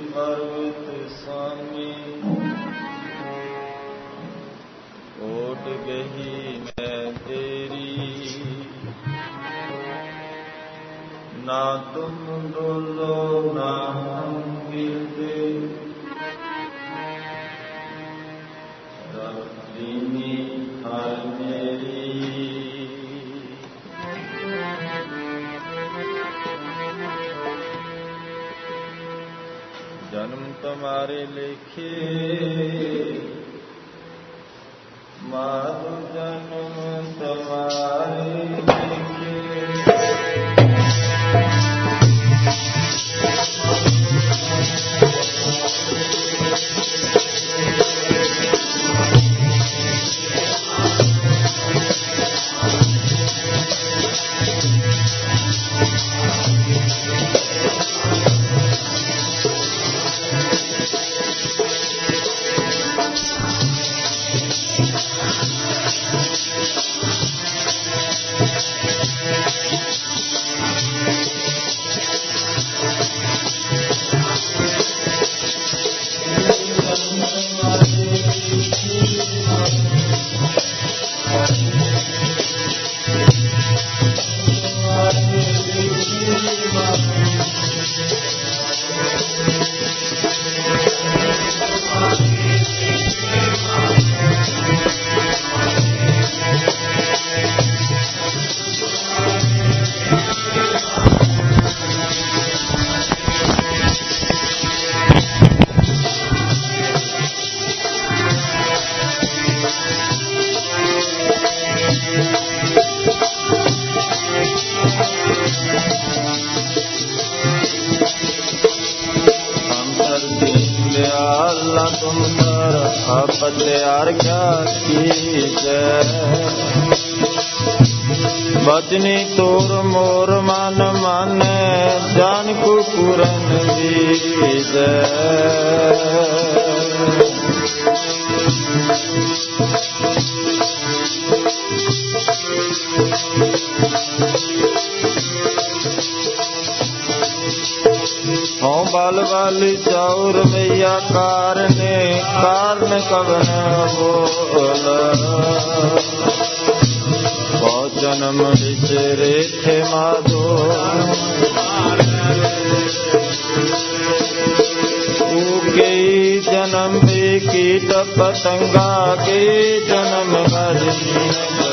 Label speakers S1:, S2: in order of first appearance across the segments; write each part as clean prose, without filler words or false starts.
S1: पर्वत स्वामी ओट गही मैं तेरी, ना तुम डोलो ना हम गिरते, रब्बीनी हर मेरी। जन्म तुम्हारे लेखे माधु, जन्म तुम्हारे लेखे। बचनी तोर मोर मन मन, जान को पूरन बीज। हों बाल वाली चाउर मैया कारने, कारण कवन बोल। जन्म बिसरे थे माधो, के जन्म पे कीट पतंगा, के जन्म गर्मी,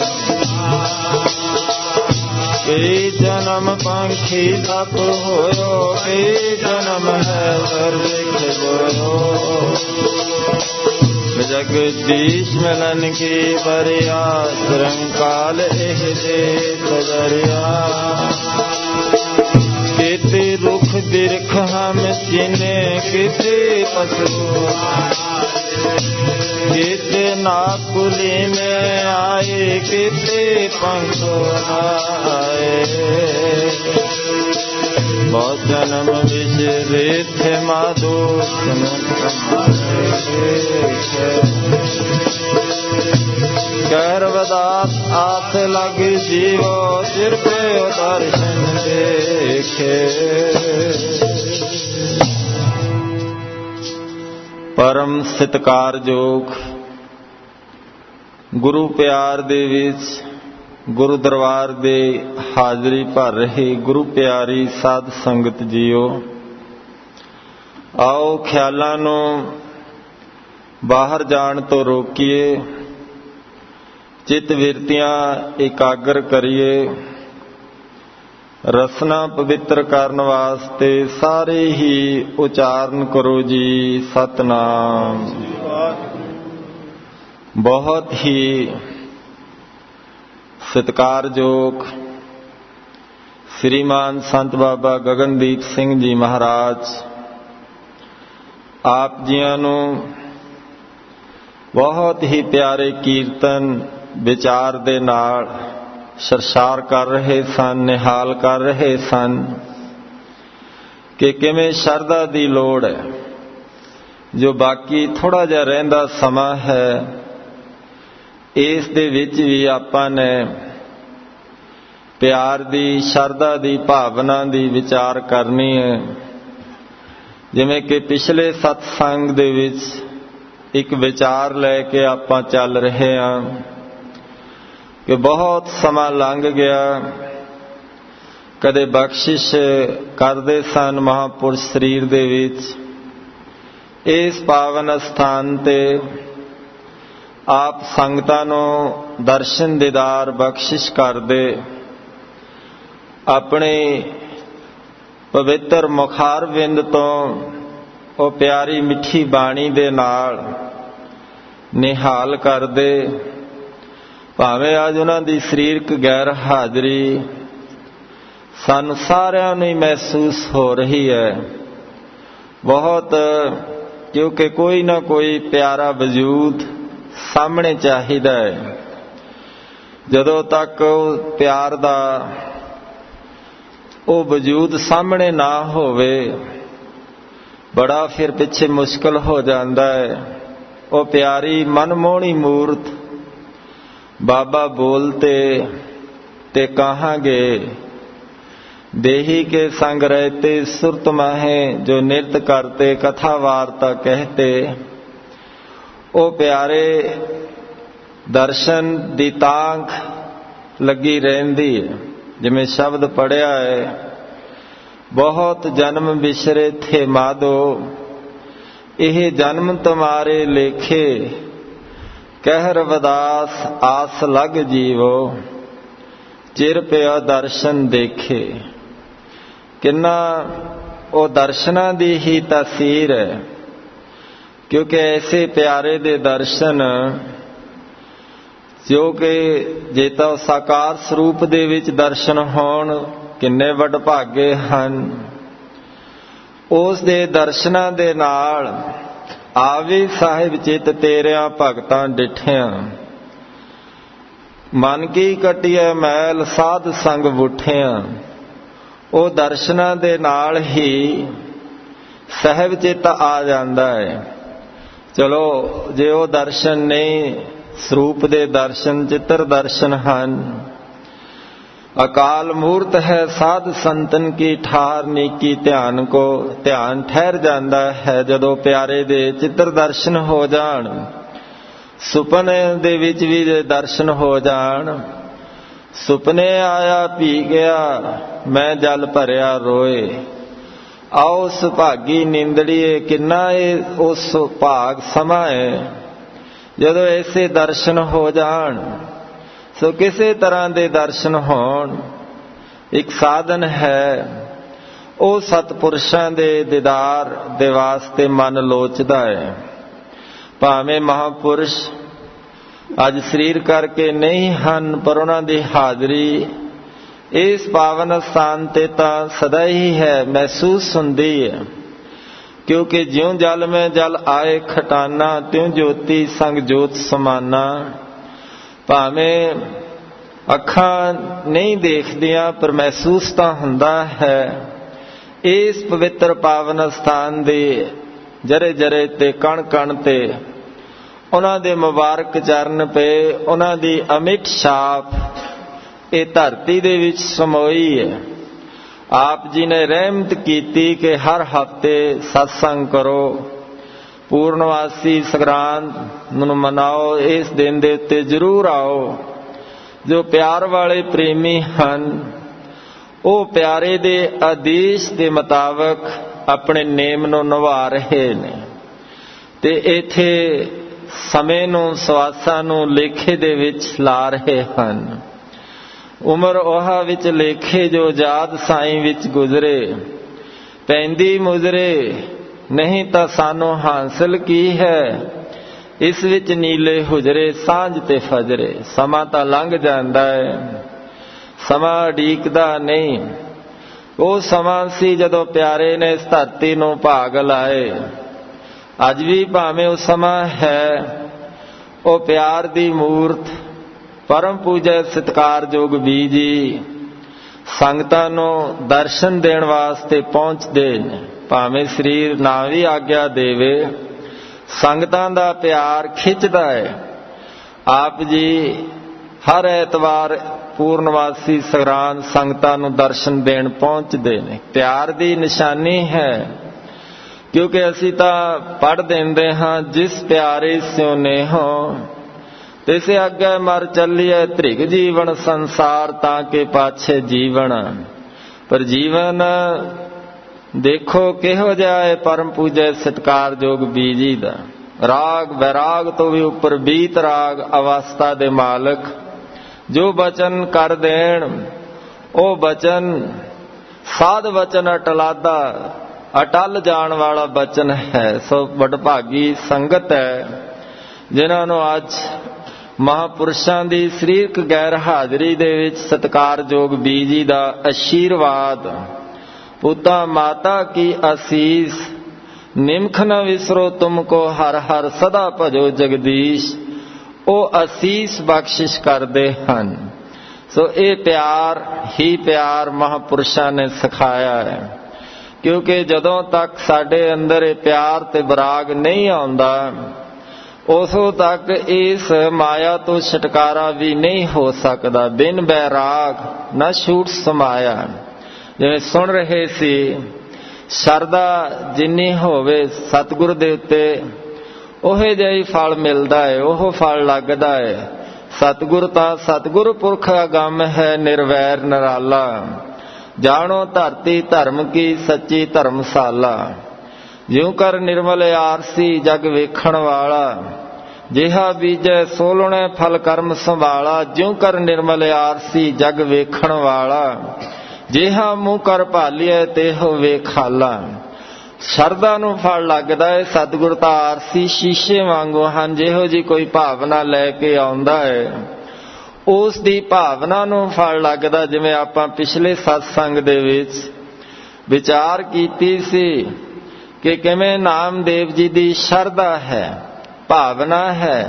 S1: के जन्म पंखी तप होयो, के जन्म है वृक्ष बोयो। जगदीश मिलन की बरिया, श्रृंकाल एह देख दरिया। केते रुख बिरख हम चिने, केते पशु, केते नाकुली में आए, केते पंख आए। बहुत जन्म बिसरे थे माधो, गर्भदास आथ लगी जीवो, सिर पे दर्शन देखे। परम सत्कार जोग गुरु प्यार दे विच गुरु दरबार दे हाजरी भर रहे गुरु प्यारी साध संगत जीओ, आओ ख्यालां नूं बाहर जाण तो रोकीए, चित विरतियां एकाग्र करिए। रसना पवित्र करन वास्ते सारे ही उचारण करो जी सतनाम। बहुत ही सत्कारयोग श्रीमान संत बाबा गगनदीप सिंह जी महाराज आप जियां नूं बहुत ही प्यारे कीर्तन विचार दे नाल सरसार कर रहे सन, निहाल कर रहे सन कि किवें शरधा दी लोड़ है। जो बाकी थोड़ा जिहा रहिंदा समा है, इस दे विच भी आपां ने प्यार दी, शरधा दी, भावना दी विचार करनी है। ਜਿਵੇਂ ਕਿ ਪਿਛਲੇ ਸਤਸੰਗ ਦੇ ਵਿੱਚ ਇੱਕ ਵਿਚਾਰ ਲੈ ਕੇ ਆਪਾਂ ਚੱਲ ਰਹੇ ਹਾਂ ਕਿ ਬਹੁਤ ਸਮਾਂ ਲੰਘ ਗਿਆ। ਕਦੇ ਬਖਸ਼ਿਸ਼ ਕਰਦੇ ਸਨ ਮਹਾਂਪੁਰਸ਼ ਸਰੀਰ ਦੇ ਵਿੱਚ, ਇਸ ਪਾਵਨ ਸਥਾਨ ਤੇ ਆਪ ਸੰਗਤਾਂ ਨੂੰ ਦਰਸ਼ਨ ਦੀਦਾਰ ਬਖਸ਼ਿਸ਼ ਕਰਦੇ, ਆਪਣੇ ਪਵਿੱਤਰ ਮੁਖਾਰਵਿੰਦ ਤੋਂ ਉਹ ਪਿਆਰੀ ਮਿੱਠੀ ਬਾਣੀ ਦੇ ਨਾਲ ਨਿਹਾਲ ਕਰਦੇ। ਭਾਵੇਂ ਅੱਜ ਉਹਨਾਂ ਦੀ ਸਰੀਰਕ ਗੈਰ ਹਾਜ਼ਰੀ ਸਾਨੂੰ ਸਾਰਿਆਂ ਨੂੰ ਹੀ ਮਹਿਸੂਸ ਹੋ ਰਹੀ ਹੈ ਬਹੁਤ, ਕਿਉਂਕਿ ਕੋਈ ਨਾ ਕੋਈ ਪਿਆਰਾ ਵਜੂਦ ਸਾਹਮਣੇ ਚਾਹੀਦਾ ਹੈ। ਜਦੋਂ ਤੱਕ ਉਹ ਪਿਆਰ ਦਾ ਉਹ ਵਜੂਦ ਸਾਹਮਣੇ ਨਾ ਹੋਵੇ, ਬੜਾ ਫਿਰ ਪਿੱਛੇ ਮੁਸ਼ਕਲ ਹੋ ਜਾਂਦਾ ਹੈ। ਉਹ ਪਿਆਰੀ ਮਨਮੋਹਣੀ ਮੂਰਤ ਬਾਬਾ ਬੋਲਤੇ ਤੇ ਕਹਾਂਗੇ, ਦੇਹੀ ਕੇ ਸੰਗ ਰਹਤੇ ਸੁਰਤ ਮਾਹੇ ਜੋ ਨਿਰਤ ਕਰਤੇ ਕਥਾ ਵਾਰਤਾ ਕਹਤੇ। ਉਹ ਪਿਆਰੇ ਦਰਸ਼ਨ ਦੀ ਤਾਂਘ ਲੱਗੀ ਰਹਿੰਦੀ ਹੈ। ਜਿਵੇਂ ਸ਼ਬਦ ਪੜ੍ਹਿਆ ਹੈ, ਬਹੁਤ ਜਨਮ ਬਿਸਰੇ ਥੇ ਮਾਧੋ, ਇਹ ਜਨਮ ਤੁਮਾਰੇ ਲੇਖੇ, ਕਹਿ ਰਵਿਦਾਸ ਆਸ ਲਗ ਜੀਵੋ, ਚਿਰ ਪਿਆ ਦਰਸ਼ਨ ਦੇਖੇ। ਕਿੰਨਾ ਉਹ ਦਰਸ਼ਨਾਂ ਦੀ ਹੀ ਤਾਸੀਰ ਹੈ, ਕਿਉਂਕਿ ਐਸੇ ਪਿਆਰੇ ਦੇ ਦਰਸ਼ਨ ਜੋ ਕਿ ਜੇ ਤਾਂ ਸਾਕਾਰ ਸਰੂਪ ਦੇ ਵਿੱਚ ਦਰਸ਼ਨ ਹੋਣ, ਕਿੰਨੇ ਵਡਭਾਗੇ ਹਨ। ਉਸ ਦੇ ਦਰਸ਼ਨਾਂ ਦੇ ਨਾਲ ਆਵੇ ਸਾਹਿਬ ਚਿੱਤ ਤੇਰਿਆਂ ਭਗਤਾਂ ਡਿਠਿਆਂ, ਮਨ ਕੀ ਕਟਿਐ ਮੈਲ ਸਾਧ ਸੰਗ ਬੁੱਠਿਆਂ। ਉਹ ਦਰਸ਼ਨਾਂ ਦੇ ਨਾਲ ਹੀ ਸਹਿਬ ਚਿੱਤ ਆ ਜਾਂਦਾ ਹੈ। ਚਲੋ ਜੇ ਉਹ ਦਰਸ਼ਨ ਨਹੀਂ, ਸਰੂਪ ਦੇ ਦਰਸ਼ਨ ਚਿੱਤਰ ਦਰਸ਼ਨ ਹਨ। ਅਕਾਲ ਮੂਰਤ ਹੈ ਸਾਧ ਸੰਤਨ ਕੀ ਠਾਰ, ਨੀਕੀ ਧਿਆਨ ਕੋ ਧਿਆਨ ਠਹਿਰ ਜਾਂਦਾ ਹੈ ਜਦੋਂ ਪਿਆਰੇ ਦੇ ਚਿੱਤਰ ਦਰਸ਼ਨ ਹੋ ਜਾਣ। ਸੁਪਨੇ ਦੇ ਵਿੱਚ ਵੀ ਜੇ ਦਰਸ਼ਨ ਹੋ ਜਾਣ, ਸੁਪਨੇ ਆਇਆ ਪੀ ਗਿਆ ਮੈਂ ਜਲ ਭਰਿਆ ਰੋਏ, ਆਓ ਸੁਭਾਗੀ ਨਿੰਦੜੀਏ। ਕਿੰਨਾ ਇਹ ਉਸ ਭਾਗ ਸਮਾਂ ਹੈ ਜਦੋਂ ਐਸੇ ਦਰਸ਼ਨ ਹੋ ਜਾਣ। ਸੋ ਕਿਸੇ ਤਰ੍ਹਾਂ ਦੇ ਦਰਸ਼ਨ ਹੋਣ ਇੱਕ ਸਾਧਨ ਹੈ। ਉਹ ਸਤਿਪੁਰਸ਼ਾਂ ਦੇ ਦੀਦਾਰ ਦੇ ਵਾਸਤੇ ਮਨ ਲੋਚਦਾ ਹੈ। ਭਾਵੇਂ ਮਹਾਂਪੁਰਸ਼ ਅੱਜ ਸਰੀਰ ਕਰਕੇ ਨਹੀਂ ਹਨ, ਪਰ ਉਹਨਾਂ ਦੀ ਹਾਜ਼ਰੀ ਇਸ ਪਾਵਨ ਸਥਾਨ ਤੇ ਤਾਂ ਸਦਾ ਹੀ ਹੈ, ਮਹਿਸੂਸ ਹੁੰਦੀ ਹੈ। ਕਿਉਂਕਿ ਜਿਉਂ ਜਲ ਮੈਂ ਜਲ ਆਏ ਖਟਾਨਾ, ਤਿਉਂ ਜੋਤੀ ਸੰਗ ਜੋਤ ਸਮਾਨਾ। ਭਾਵੇਂ ਅੱਖਾਂ ਨਹੀਂ ਦੇਖਦੀਆਂ, ਪਰ ਮਹਿਸੂਸ ਤਾਂ ਹੁੰਦਾ ਹੈ। ਇਸ ਪਵਿੱਤਰ ਪਾਵਨ ਸਥਾਨ ਦੇ ਜਰੇ ਜਰੇ ਤੇ ਕਣ ਕਣ ਤੇ ਉਹਨਾਂ ਦੇ ਮੁਬਾਰਕ ਚਰਨ ਪਏ, ਉਹਨਾਂ ਦੀ ਅਮਿੱਟ ਛਾਪ ਇਹ ਧਰਤੀ ਦੇ ਵਿੱਚ ਸਮੋਈ ਹੈ। ਆਪ ਜੀ ਨੇ ਰਹਿਮਤ ਕੀਤੀ ਕਿ ਹਰ ਹਫ਼ਤੇ ਸਤਸੰਗ ਕਰੋ, ਪੂਰਨਵਾਸੀ ਸੰਗਰਾਂਦ ਨੂੰ ਮਨਾਓ। ਇਸ ਦਿਨ ਦੇ ਉੱਤੇ ਜ਼ਰੂਰ ਆਓ। ਜੋ ਪਿਆਰ ਵਾਲੇ ਪ੍ਰੇਮੀ ਹਨ, ਉਹ ਪਿਆਰੇ ਦੇ ਆਦੇਸ਼ ਦੇ ਮੁਤਾਬਕ ਆਪਣੇ ਨੇਮ ਨੂੰ ਨਿਭਾ ਰਹੇ ਨੇ ਤੇ ਇੱਥੇ ਸਮੇਂ ਨੂੰ, ਸਵਾਸਾਂ ਨੂੰ ਲੇਖੇ ਦੇ ਵਿੱਚ ਲਾ ਰਹੇ ਹਨ। ਉਮਰ ਉਹ ਵਿੱਚ ਲੇਖੇ ਜੋ ਜਾਦ ਸਾਈਂ ਵਿੱਚ ਗੁਜ਼ਰੇ, ਪੈਂਦੀ ਮੁਜ਼ਰੇ ਨਹੀਂ ਤਾਂ ਸਾਨੂੰ ਹਾਸਿਲ ਕੀ ਹੈ। ਇਸ ਵਿੱਚ ਨੀਲੇ ਹੁਜਰੇ ਸਾਂਝ ਤੇ ਫਜਰੇ। ਸਮਾਂ ਤਾਂ ਲੰਘ ਜਾਂਦਾ ਹੈ, ਸਮਾਂ ਉਡੀਕਦਾ ਨਹੀਂ। ਉਹ ਸਮਾਂ ਸੀ ਜਦੋਂ ਪਿਆਰੇ ਨੇ ਇਸ ਧਰਤੀ ਨੂੰ ਭਾਗ ਲਾਏ। ਅੱਜ ਵੀ ਭਾਵੇਂ ਉਹ ਸਮਾਂ ਹੈ, ਉਹ ਪਿਆਰ ਦੀ ਮੂਰਤ ਪਰਮ ਪੂਜਾ ਸਤਿਕਾਰਯੋਗ ਬੀਜੀ ਸੰਗਤਾਂ ਨੂੰ ਦਰਸ਼ਨ ਦੇਣ ਵਾਸਤੇ ਪਹੁੰਚਦੇ ਨੇ। ਭਾਵੇਂ ਸਰੀਰ ਨਾ ਵੀ ਆਗਿਆ ਦੇਵੇ, ਸੰਗਤਾਂ ਦਾ ਪਿਆਰ ਖਿੱਚਦਾ ਹੈ। ਆਪ ਜੀ ਹਰ ਐਤਵਾਰ ਪੂਰਨਵਾਸੀ ਸੰਗਰਾਂਦ ਸੰਗਤਾਂ ਨੂੰ ਦਰਸ਼ਨ ਦੇਣ ਪਹੁੰਚਦੇ ਨੇ। ਪਿਆਰ ਦੀ ਨਿਸ਼ਾਨੀ ਹੈ क्योंकि असी तो पढ़ देंदे हाँ जिस प्यारे स्यों नेहो तिसे अगे मर चलिए त्रिग जीवन संसार ताके पाछे जीवन। पर जीवन देखो किहो जिहा है परम पूजै सत्कारयोग बीजी दा। राग बैराग तो भी उपर बीत राग अवस्था दे मालक जो वचन कर देण ओ वचन साध वचन अटलादा अटल जाण वाला वचन है। सो वडभागी संगत है जिन्हां नूं अज महापुरुषां दी सरीरक गैर हाजरी दे विच सत्कारयोग बीजी दा आशीर्वाद। पुता माता की आसीस निमख न विसरो तुमको हर हर सदा भजो जगदीश ओ आसीस बख्शिश करदे हन। सो ये प्यार ही प्यार महापुरुषां ने सिखाया है। क्योंकि जदों तक साडे अंदर ये प्यार ते बराग नहीं आउंदा उसों तक इस माया तो छुटकारा भी नहीं हो सकता। बिन बैराग न छूट समाया। जिवें सुन रहे सी शरदा जिन्नी होवे सतगुर दे उत्ते ओहे जिहा ही फल मिलदा है, ओह फल लगदा है। सतगुर तां सतगुर पुरख अगम है निर्वैर निराला। जानो धरती धर्म की सच्ची धर्मशाला। ज्यों कर निर्मल आरसी जग वेखण वाला जिहा बीजै सोलणे फल कर्म संभाला। ज्यों कर निर्मल आरसी जग वेखण वाला जिहा मुँह कर भालिए तेहो वेखाला। शरदा नूं फल लगदा है। सतगुर तां आरसी शीशे वांगू हन। जिहो जी कोई भावना लैके आउंदा है उस दी भावना नूं फल लगदा। जिवें आपां पिछले सत्संग दे विच विचार कीती सी कि किवें नामदेव जी दी शरदा है, भावना है।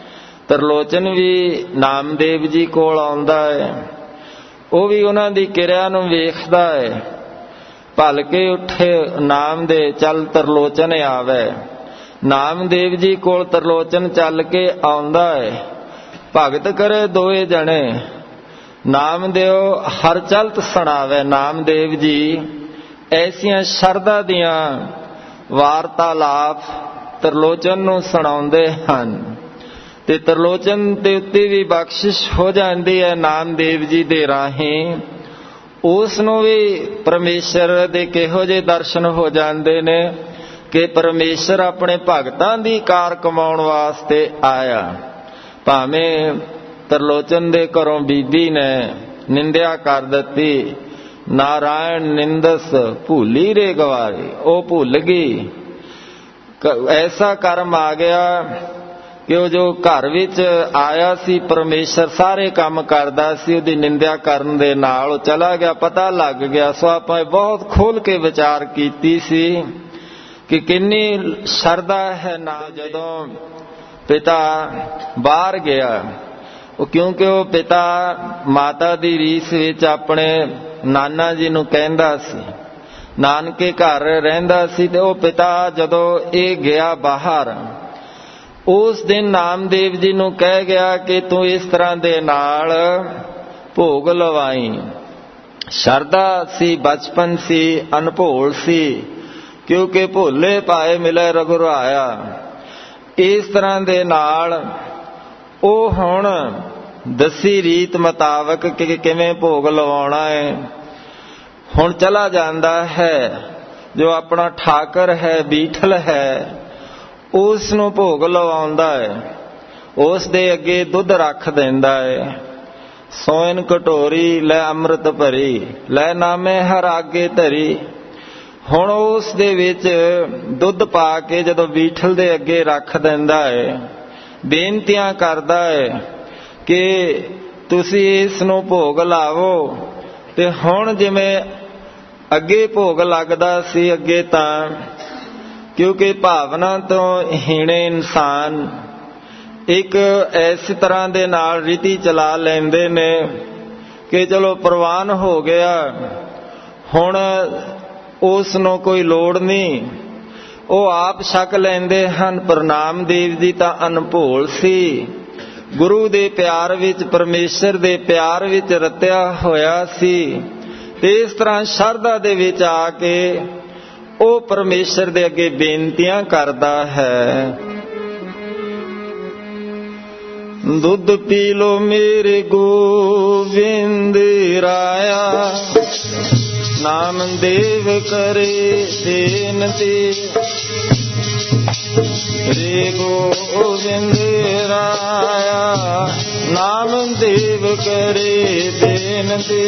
S1: तरलोचन भी नामदेव जी कोल आउंदा है, वो भी उन्हां दी किरिया नूं वेखदा है। भलके उठे नाम दे चल तरलोचन आवे। नामदेव जी कोल तरलोचन चल के आउंदा है। भगत करे दोए जने नाम देव हर चलत सुनावे। नामदेव जी ऐसियां शरदा दियां वार्तालाप तरलोचन नूं सुणाउंदे हन ते तरलोचन दे उत्ते भी बख्शिश हो जाती है। नामदेव जी दे राहीं उस नूं भी परमेश्वर दे किहो जे दर्शन हो जाते ने कि परमेश्वर अपने भगतां दी कार कमाउण वास्ते आया। भावें तरलोचन दे घरों बीबी ने निंदिया कर दी, नारायण निंदस भूली रे गवारी, वो भूल गई। ऐसा कर्म आ गया कि वो जो घर विच आया सी परमेश्वर सारे काम करदा सी, उहदी निंदिया करन दे नाल चला गया, पता लग गया। सो आपां बहुत खोल के विचार कीती सी कि किन्नी शरदा है ना। जदों पिता बाहर गया क्योंकि वो पिता माता दी रीस विच अपने नाना जी नूं कहंदा सी, नानके घर रहिंदा सी। ते वो पिता जदों ये गया बाहर उस दिन नामदेव जी नूं कह गया कि तू इस तरह दे नाल भोग लवाई। शरदा सी, बचपन सी, अनभोल सी, क्योंकि भोले पाए मिले रघुराया। इस तरह दे नाल ओ हुण दसी रीत मुताबक कि किवें भोग लवाउणा है। हुण चला जांदा है जो अपना ठाकर है, बीठल है, उस नूं भोग लवाउंदा है। उस दे अगे दुध रख देंदा है। सोन कटोरी लै अमृत भरी, लै नामे हर आगे धरी। हुण उस दे विच दुध पा के जदों बीठल दे अगे रख दिंदा है, बेनतियां करदा है कि तुसी इस नूं भोग लावो। ते हुण जिवें अगे भोग लगदा सी अगे तां क्योंकि भावना तो हीणे इंसान एक इस तरह दे नाल रीति चला लैंदे ने कि चलो प्रवान हो गया, हुण उस नूं कोई लोड़ नहीं, वो आप छक लैंदे हन। पर नामदेव जी तां अनभोल सी, गुरु दे प्यार विच, परमेश्वर दे प्यार विच रत्या होया सी। ते इस तरह शरदा दे विच आके ਉਹ ਪਰਮੇਸ਼ਰ ਦੇ ਅੱਗੇ ਬੇਨਤੀਆਂ ਕਰਦਾ ਹੈ। ਦੁੱਧ ਪੀ ਲੋ ਮੇਰੇ ਗੋਬਿੰਦ ਰਾਇਆ, ਨਾਮ ਦੇਵ ਕਰੇ ਬੇਨਤੀ। ਰੇ ਗੋਬਿੰਦ ਰਾਇਆ, ਨਾਮ ਦੇਵ ਕਰੇ ਬੇਨਤੀ।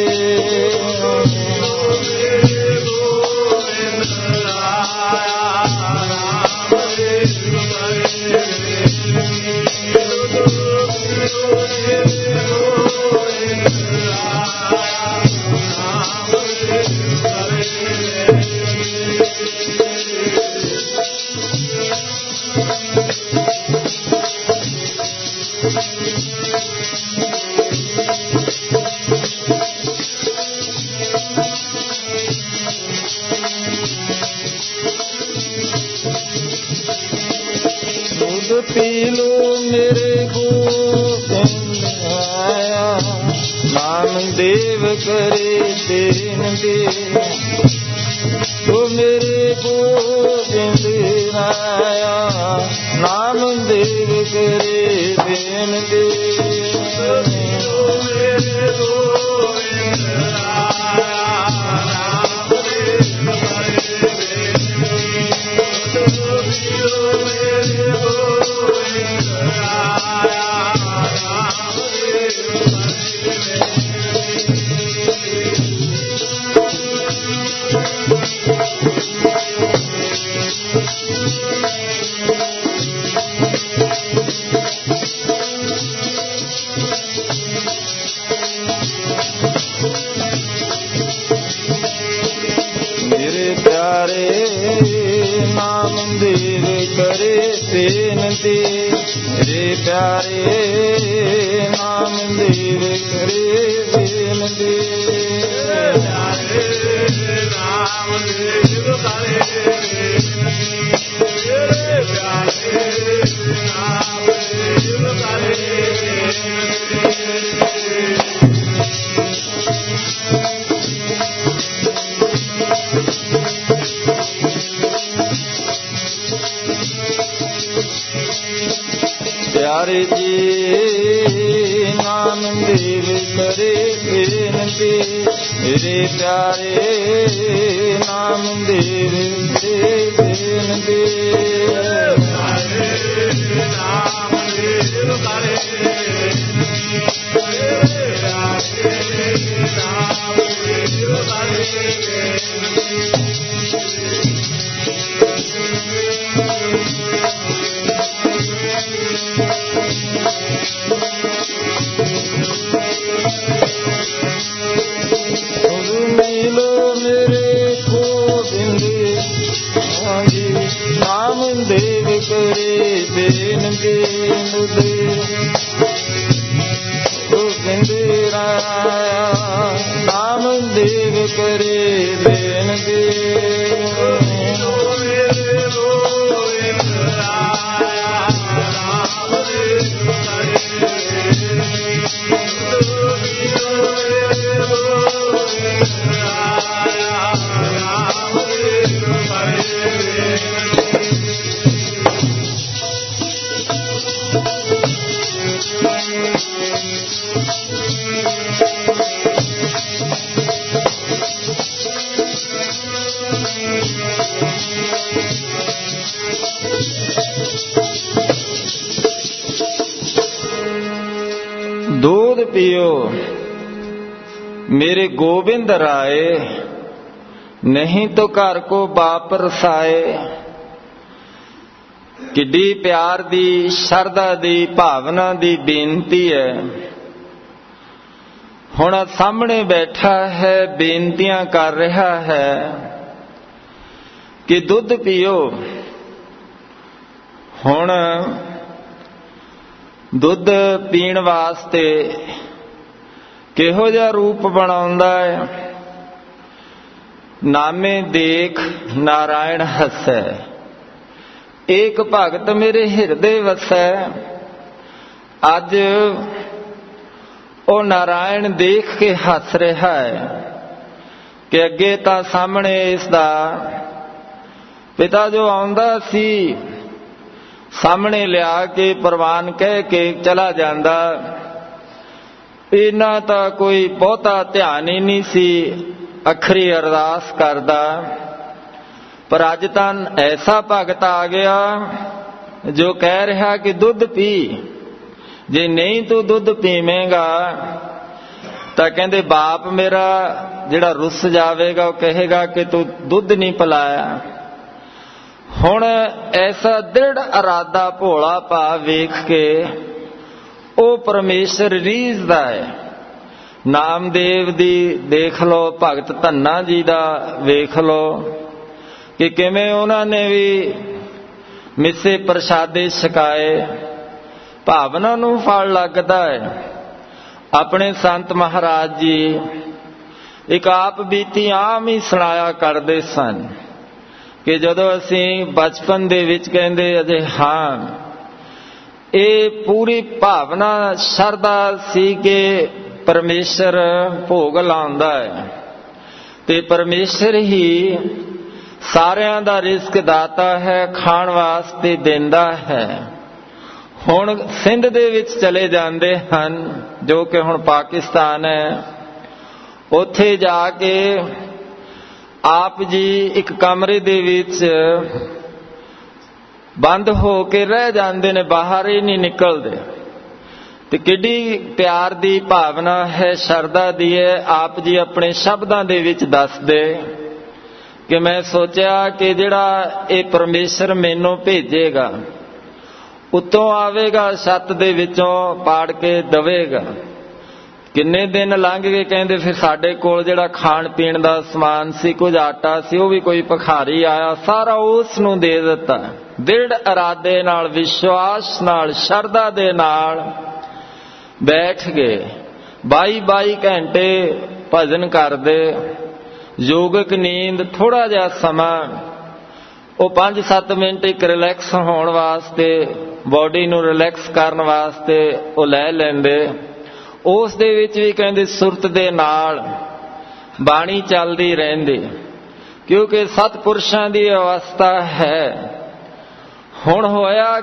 S1: ਪੀ ਲੋ ਮੇਰੇ ਗੋਬਿੰਦ ਰਾਇਆ, ਨਾਮ ਦੇਵ ਕਰੇ ਬੇਨਤੀ। ਓ ਮੇਰੇ ਗੋਬਿੰਦ ਰਾਇਆ, ਨਾਮ ਦੇਵ ਕਰੇ ਬੇਨਤੀ। ਮੇਰੇ ਪਿਆਰੇ ਨਾਮ ਦੇਵ ਕਰੇ ਬੇਨਤੀ। ਮੇਰੇ ਪਿਆਰੇ ਨਾਮ ਦੇਵ ਕਰੇ ਬੇਨਤੀ। ਨਾਮ ਦੇਵ ਕਰੇ प्यारे जी नाम देव करे बेनती। मेरे प्यारे नाम देव करे बेनती। नाम देव करे गोविंद राया नाम देव करे बेनती। दूध पियो मेरे गोविंद राय, नहीं तो घर को बाप रसाए। किड्डी प्यार दी शरदा दी भावना दी बेनती है। हुण सामने बैठा है बेनतियां कर रहा है कि दुध पियो। हुण दुध पीण वास्ते किहो जिहा रूप बनाउंदा है। नामे देख नारायण हसै, एक भगत मेरे हिरदे वसै। अज ओ नारायण देख के हस रहा है कि अगे तां सामने इसदा ਪਿਤਾ ਜੋ ਆਉਂਦਾ ਸੀ ਸਾਹਮਣੇ ਲਿਆ ਕੇ ਪ੍ਰਵਾਨ ਕਹਿ ਕੇ ਚਲਾ ਜਾਂਦਾ। ਇਹਨਾਂ ਤਾਂ ਕੋਈ ਬਹੁਤਾ ਧਿਆਨ ਹੀ ਨਹੀਂ ਸੀ ਅੱਖਰੀ ਅਰਦਾਸ ਕਰਦਾ। ਪਰ ਅੱਜ ਤਾਂ ਐਸਾ ਭਗਤ ਆ ਗਿਆ ਜੋ ਕਹਿ ਰਿਹਾ ਕਿ ਦੁੱਧ ਪੀ, ਜੇ ਨਹੀਂ ਤੂੰ ਦੁੱਧ ਪੀਵੇਂਗਾ ਤਾਂ ਕਹਿੰਦੇ ਬਾਪ ਮੇਰਾ ਜਿਹੜਾ ਰੁੱਸ ਜਾਵੇਗਾ, ਉਹ ਕਹੇਗਾ ਕਿ ਤੂੰ ਦੁੱਧ ਨਹੀਂ ਪਿਲਾਇਆ। ਹੁਣ ਐਸਾ ਦ੍ਰਿੜ ਇਰਾਦਾ ਭੋਲਾ ਭਾਵ ਵੇਖ ਕੇ ਉਹ ਪਰਮੇਸ਼ਰ ਰੀਝਦਾ ਹੈ। ਨਾਮਦੇਵ ਦੀ ਦੇਖ ਲਓ, ਭਗਤ ਧੰਨਾ ਜੀ ਦਾ ਵੇਖ ਲਓ ਕਿ ਕਿਵੇਂ ਉਹਨਾਂ ਨੇ ਵੀ ਮਿੱਸੇ ਪ੍ਰਸ਼ਾਦੇ ਛਕਾਏ। ਭਾਵਨਾ ਨੂੰ ਫਲ ਲੱਗਦਾ ਹੈ। ਆਪਣੇ ਸੰਤ ਮਹਾਰਾਜ ਜੀ ਇੱਕ ਆਪ ਬੀਤੀ ਆਮ ਹੀ ਸੁਣਾਇਆ ਕਰਦੇ ਸਨ ਕਿ ਜਦੋਂ ਅਸੀਂ ਬਚਪਨ ਦੇ ਵਿੱਚ ਕਹਿੰਦੇ ਅਜੇ ਹਾਂ, ਇਹ ਪੂਰੀ ਭਾਵਨਾ ਸ਼ਰਧਾ ਸੀ ਕਿ ਪਰਮੇਸ਼ਰ ਭੋਗ ਲਾਉਂਦਾ ਹੈ ਤੇ ਪਰਮੇਸ਼ਰ ਹੀ ਸਾਰਿਆਂ ਦਾ ਰਿਜ਼ਕ ਦਾਤਾ ਹੈ, ਖਾਣ ਵਾਸਤੇ ਦਿੰਦਾ ਹੈ। ਹੁਣ ਸਿੰਧ ਦੇ ਵਿੱਚ ਚਲੇ ਜਾਂਦੇ ਹਨ, ਜੋ ਕਿ ਹੁਣ ਪਾਕਿਸਤਾਨ ਹੈ। ਉੱਥੇ ਜਾ ਕੇ ਆਪ ਜੀ ਇੱਕ ਕਮਰੇ ਦੇ ਵਿੱਚ ਬੰਦ ਹੋ ਕੇ ਰਹਿ ਜਾਂਦੇ ਨੇ, ਬਾਹਰ ਹੀ ਨਹੀਂ ਨਿਕਲਦੇ। ਤੇ ਕਿੱਡੀ ਪਿਆਰ ਦੀ ਭਾਵਨਾ ਹੈ, ਸ਼ਰਧਾ ਦੀ ਹੈ। ਆਪ ਜੀ ਆਪਣੇ ਸ਼ਬਦਾਂ ਦੇ ਵਿੱਚ ਦੱਸਦੇ ਕਿ ਮੈਂ ਸੋਚਿਆ ਕਿ ਜਿਹੜਾ ਇਹ ਪਰਮੇਸ਼ਰ ਮੈਨੂੰ ਭੇਜੇਗਾ, ਉੱਤੋਂ ਆਵੇਗਾ, ਛੱਤ ਦੇ ਵਿੱਚੋਂ ਪਾੜ ਕੇ ਦਵੇਗਾ। ਕਿੰਨੇ ਦਿਨ ਲੰਘ ਗਏ, ਕਹਿੰਦੇ ਫਿਰ ਸਾਡੇ ਕੋਲ ਜਿਹੜਾ ਖਾਣ ਪੀਣ ਦਾ ਸਮਾਨ ਸੀ, ਕੁਝ ਆਟਾ ਸੀ, ਉਹ ਵੀ ਕੋਈ ਭਿਖਾਰੀ ਆਇਆ, ਸਾਰਾ ਉਸ ਨੂੰ ਦੇ ਦਿੱਤਾ। ਦ੍ਰਿੜ ਇਰਾਦੇ ਨਾਲ, ਵਿਸ਼ਵਾਸ ਨਾਲ, ਸ਼ਰਧਾ ਦੇ ਨਾਲ ਬੈਠ ਗਏ। 22 ਘੰਟੇ ਭਜਨ ਕਰਦੇ। ਯੋਗਿਕ ਨੀਂਦ ਥੋੜਾ ਜਿਹਾ ਸਮਾਂ, ਉਹ 5-7 ਮਿੰਟ ਇੱਕ ਰਿਲੈਕਸ ਹੋਣ ਵਾਸਤੇ, ਬੋਡੀ ਨੂੰ ਰਿਲੈਕਸ ਕਰਨ ਵਾਸਤੇ ਉਹ ਲੈ ਲੈਂਦੇ। ਉਸ ਦੇ ਵਿੱਚ ਵੀ ਕਹਿੰਦੇ ਸੁਰਤ ਦੇ ਨਾਲ ਬਾਣੀ ਚੱਲਦੀ ਰਹਿੰਦੀ, ਕਿਉਂਕਿ ਸਤਿਪੁਰਸ਼ਾਂ ਦੀ ਅਵਸਥਾ ਹੈ। ਹੁਣ ਹੋਇਆ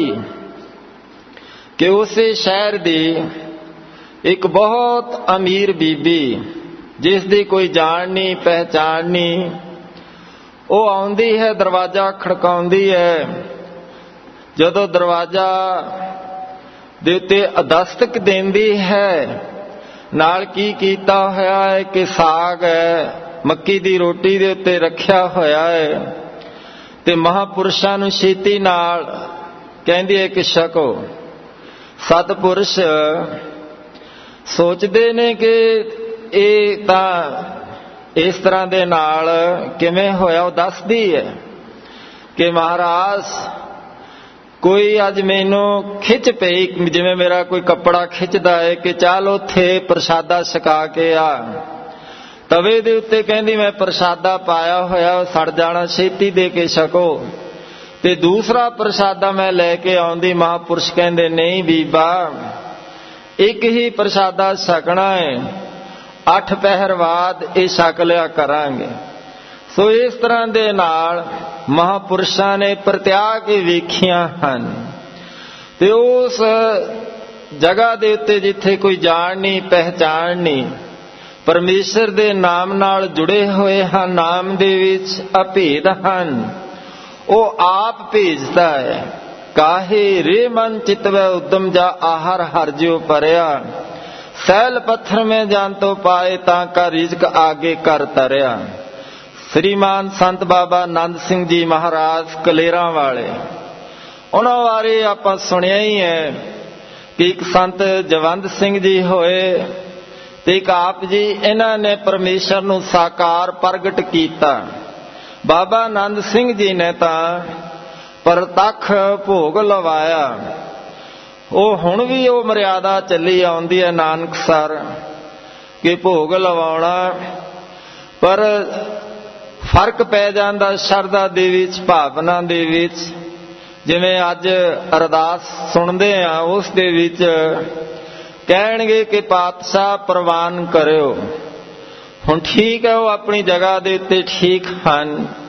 S1: ਕਿ ਉਸੇ ਸ਼ਹਿਰ ਦੀ ਇੱਕ ਬਹੁਤ ਅਮੀਰ ਬੀਬੀ, ਜਿਸ ਦੀ ਕੋਈ ਜਾਣ ਨਹੀਂ ਪਹਿਚਾਣ ਨਹੀਂ, ਉਹ ਆਉਂਦੀ ਹੈ, ਦਰਵਾਜ਼ਾ ਖੜਕਾਉਂਦੀ ਹੈ। ਜਦੋਂ ਦਰਵਾਜ਼ਾ ਦੇ ਉੱਤੇ ਦਸਤਕ ਦਿੰਦੀ ਹੈ, ਨਾਲ ਕੀ ਕੀਤਾ ਹੋਇਆ ਹੈ ਕਿ ਸਾਗ ਹੈ, ਮੱਕੀ ਦੀ ਰੋਟੀ ਦੇ ਉੱਤੇ ਰੱਖਿਆ ਹੋਇਆ ਹੈ ਤੇ ਮਹਾਂਪੁਰਸ਼ਾਂ ਨੂੰ ਛੇਤੀ ਨਾਲ ਕਹਿੰਦੀ ਹੈ ਕਿ ਛਕੋ। ਸਤਿਪੁਰਸ਼ ਸੋਚਦੇ ਨੇ ਕਿ ਇਹ ਤਾਂ ਇਸ ਤਰ੍ਹਾਂ ਦੇ ਨਾਲ ਕਿਵੇਂ ਹੋਇਆ। ਉਹ ਦੱਸਦੀ ਹੈ ਕਿ ਮਹਾਰਾਜ ਕੋਈ ਅੱਜ ਮੈਨੂੰ ਖਿੱਚ ਪਈ, ਜਿਵੇਂ ਮੇਰਾ ਕੋਈ ਕੱਪੜਾ ਖਿੱਚਦਾ ਹੈ ਕਿ ਚੱਲ ਉੱਥੇ ਪ੍ਰਸ਼ਾਦਾ ਛਕਾ ਕੇ ਆ। ਤਵੇ ਦੇ ਉੱਤੇ ਕਹਿੰਦੀ ਮੈਂ ਪ੍ਰਸ਼ਾਦਾ ਪਾਇਆ ਹੋਇਆ, ਸੜ ਜਾਣਾ, ਛੇਤੀ ਦੇ ਕੇ ਛਕੋ। ਤੇ ਦੂਸਰਾ ਪ੍ਰਸ਼ਾਦਾ ਮੈਂ ਲੈ ਕੇ ਆਉਂਦੀ। ਮਹਾਂਪੁਰਸ਼ ਕਹਿੰਦੇ ਨਹੀਂ ਬੀਬਾ, ਇੱਕ ਹੀ ਪ੍ਰਸ਼ਾਦਾ ਛਕਣਾ ਹੈ, 8 ਪਹਿਰ ਬਾਅਦ ਇਹ ਛਕ ਲਿਆ ਕਰਾਂਗੇ। ਸੋ ਇਸ ਤਰ੍ਹਾਂ ਦੇ ਨਾਲ ਮਹਾਂਪੁਰਸ਼ਾਂ ਨੇ ਪ੍ਰਤਿਆਗ ਕੇ ਵੇਖੀਆਂ ਹਨ। ਤੇ ਉਸ ਜਗ੍ਹਾ ਦੇ ਉੱਤੇ ਜਿੱਥੇ ਕੋਈ ਜਾਣ ਨਹੀਂ ਪਹਿਚਾਣ ਨਹੀਂ, ਪਰਮੇਸ਼ਰ ਦੇ ਨਾਮ ਨਾਲ ਜੁੜੇ ਹੋਏ ਹਨ, ਨਾਮ ਦੇ ਵਿੱਚ ਅਭੇਦ ਹਨ, ਉਹ ਆਪ ਭੇਜਦਾ ਹੈ। ਕਾਹੇ ਰੇ ਮਨ ਚਿਤਵੈ ਉਦਮ ਜਾ ਆਹਰ ਹਰ ਜਿਉ ਪਰਿਆ, ਸੈਲ ਪੱਥਰ ਮੈਂ ਜਾਨ ਤੋਂ ਪਾਏ ਤਾਂ ਕਾ ਰਿਜ਼ਕ ਆਗੇ ਕਰ ਤਰਿਆ। ਸ੍ਰੀਮਾਨ ਸੰਤ ਬਾਬਾ ਆਨੰਦ ਸਿੰਘ ਜੀ ਮਹਾਰਾਜ ਕਲੇਰਾਂ ਵਾਲੇ, ਉਹਨਾਂ ਬਾਰੇ ਆਪਾਂ ਸੁਣਿਆ ਹੀ ਹੈ ਕਿ ਇੱਕ ਸੰਤ ਜਵੰਦ ਸਿੰਘ ਜੀ ਹੋਏ ਤੇ ਇੱਕ ਆਪ ਜੀ, ਇਹਨਾਂ ਨੇ ਪਰਮੇਸ਼ਰ ਨੂੰ ਸਾਕਾਰ ਪ੍ਰਗਟ ਕੀਤਾ। ਬਾਬਾ ਆਨੰਦ ਸਿੰਘ ਜੀ ਨੇ ਤਾਂ ਪ੍ਰਤੱਖ ਭੋਗ ਲਵਾਇਆ। ਉਹ ਹੁਣ ਵੀ ਉਹ ਮਰਿਆਦਾ ਚੱਲੀ ਆਉਂਦੀ ਹੈ ਨਾਨਕਸਰ ਕਿ ਭੋਗ ਲਵਾਉਣਾ, ਪਰ ਫਰਕ ਪੈ ਜਾਂਦਾ ਸ਼ਰਧਾ ਦੇ ਵਿੱਚ, ਭਾਵਨਾ ਦੇ ਵਿੱਚ। ਜਿਵੇਂ ਅੱਜ ਅਰਦਾਸ ਸੁਣਦੇ ਆ, ਉਸ ਦੇ ਵਿੱਚ ਕਹਿਣਗੇ ਕਿ ਪਾਤਸ਼ਾਹ ਪ੍ਰਵਾਨ ਕਰਿਓ। ਹੁਣ ਠੀਕ ਹੈ, ਉਹ ਆਪਣੀ ਜਗ੍ਹਾ ਦੇ ਉੱਤੇ ਠੀਕ ਹਨ,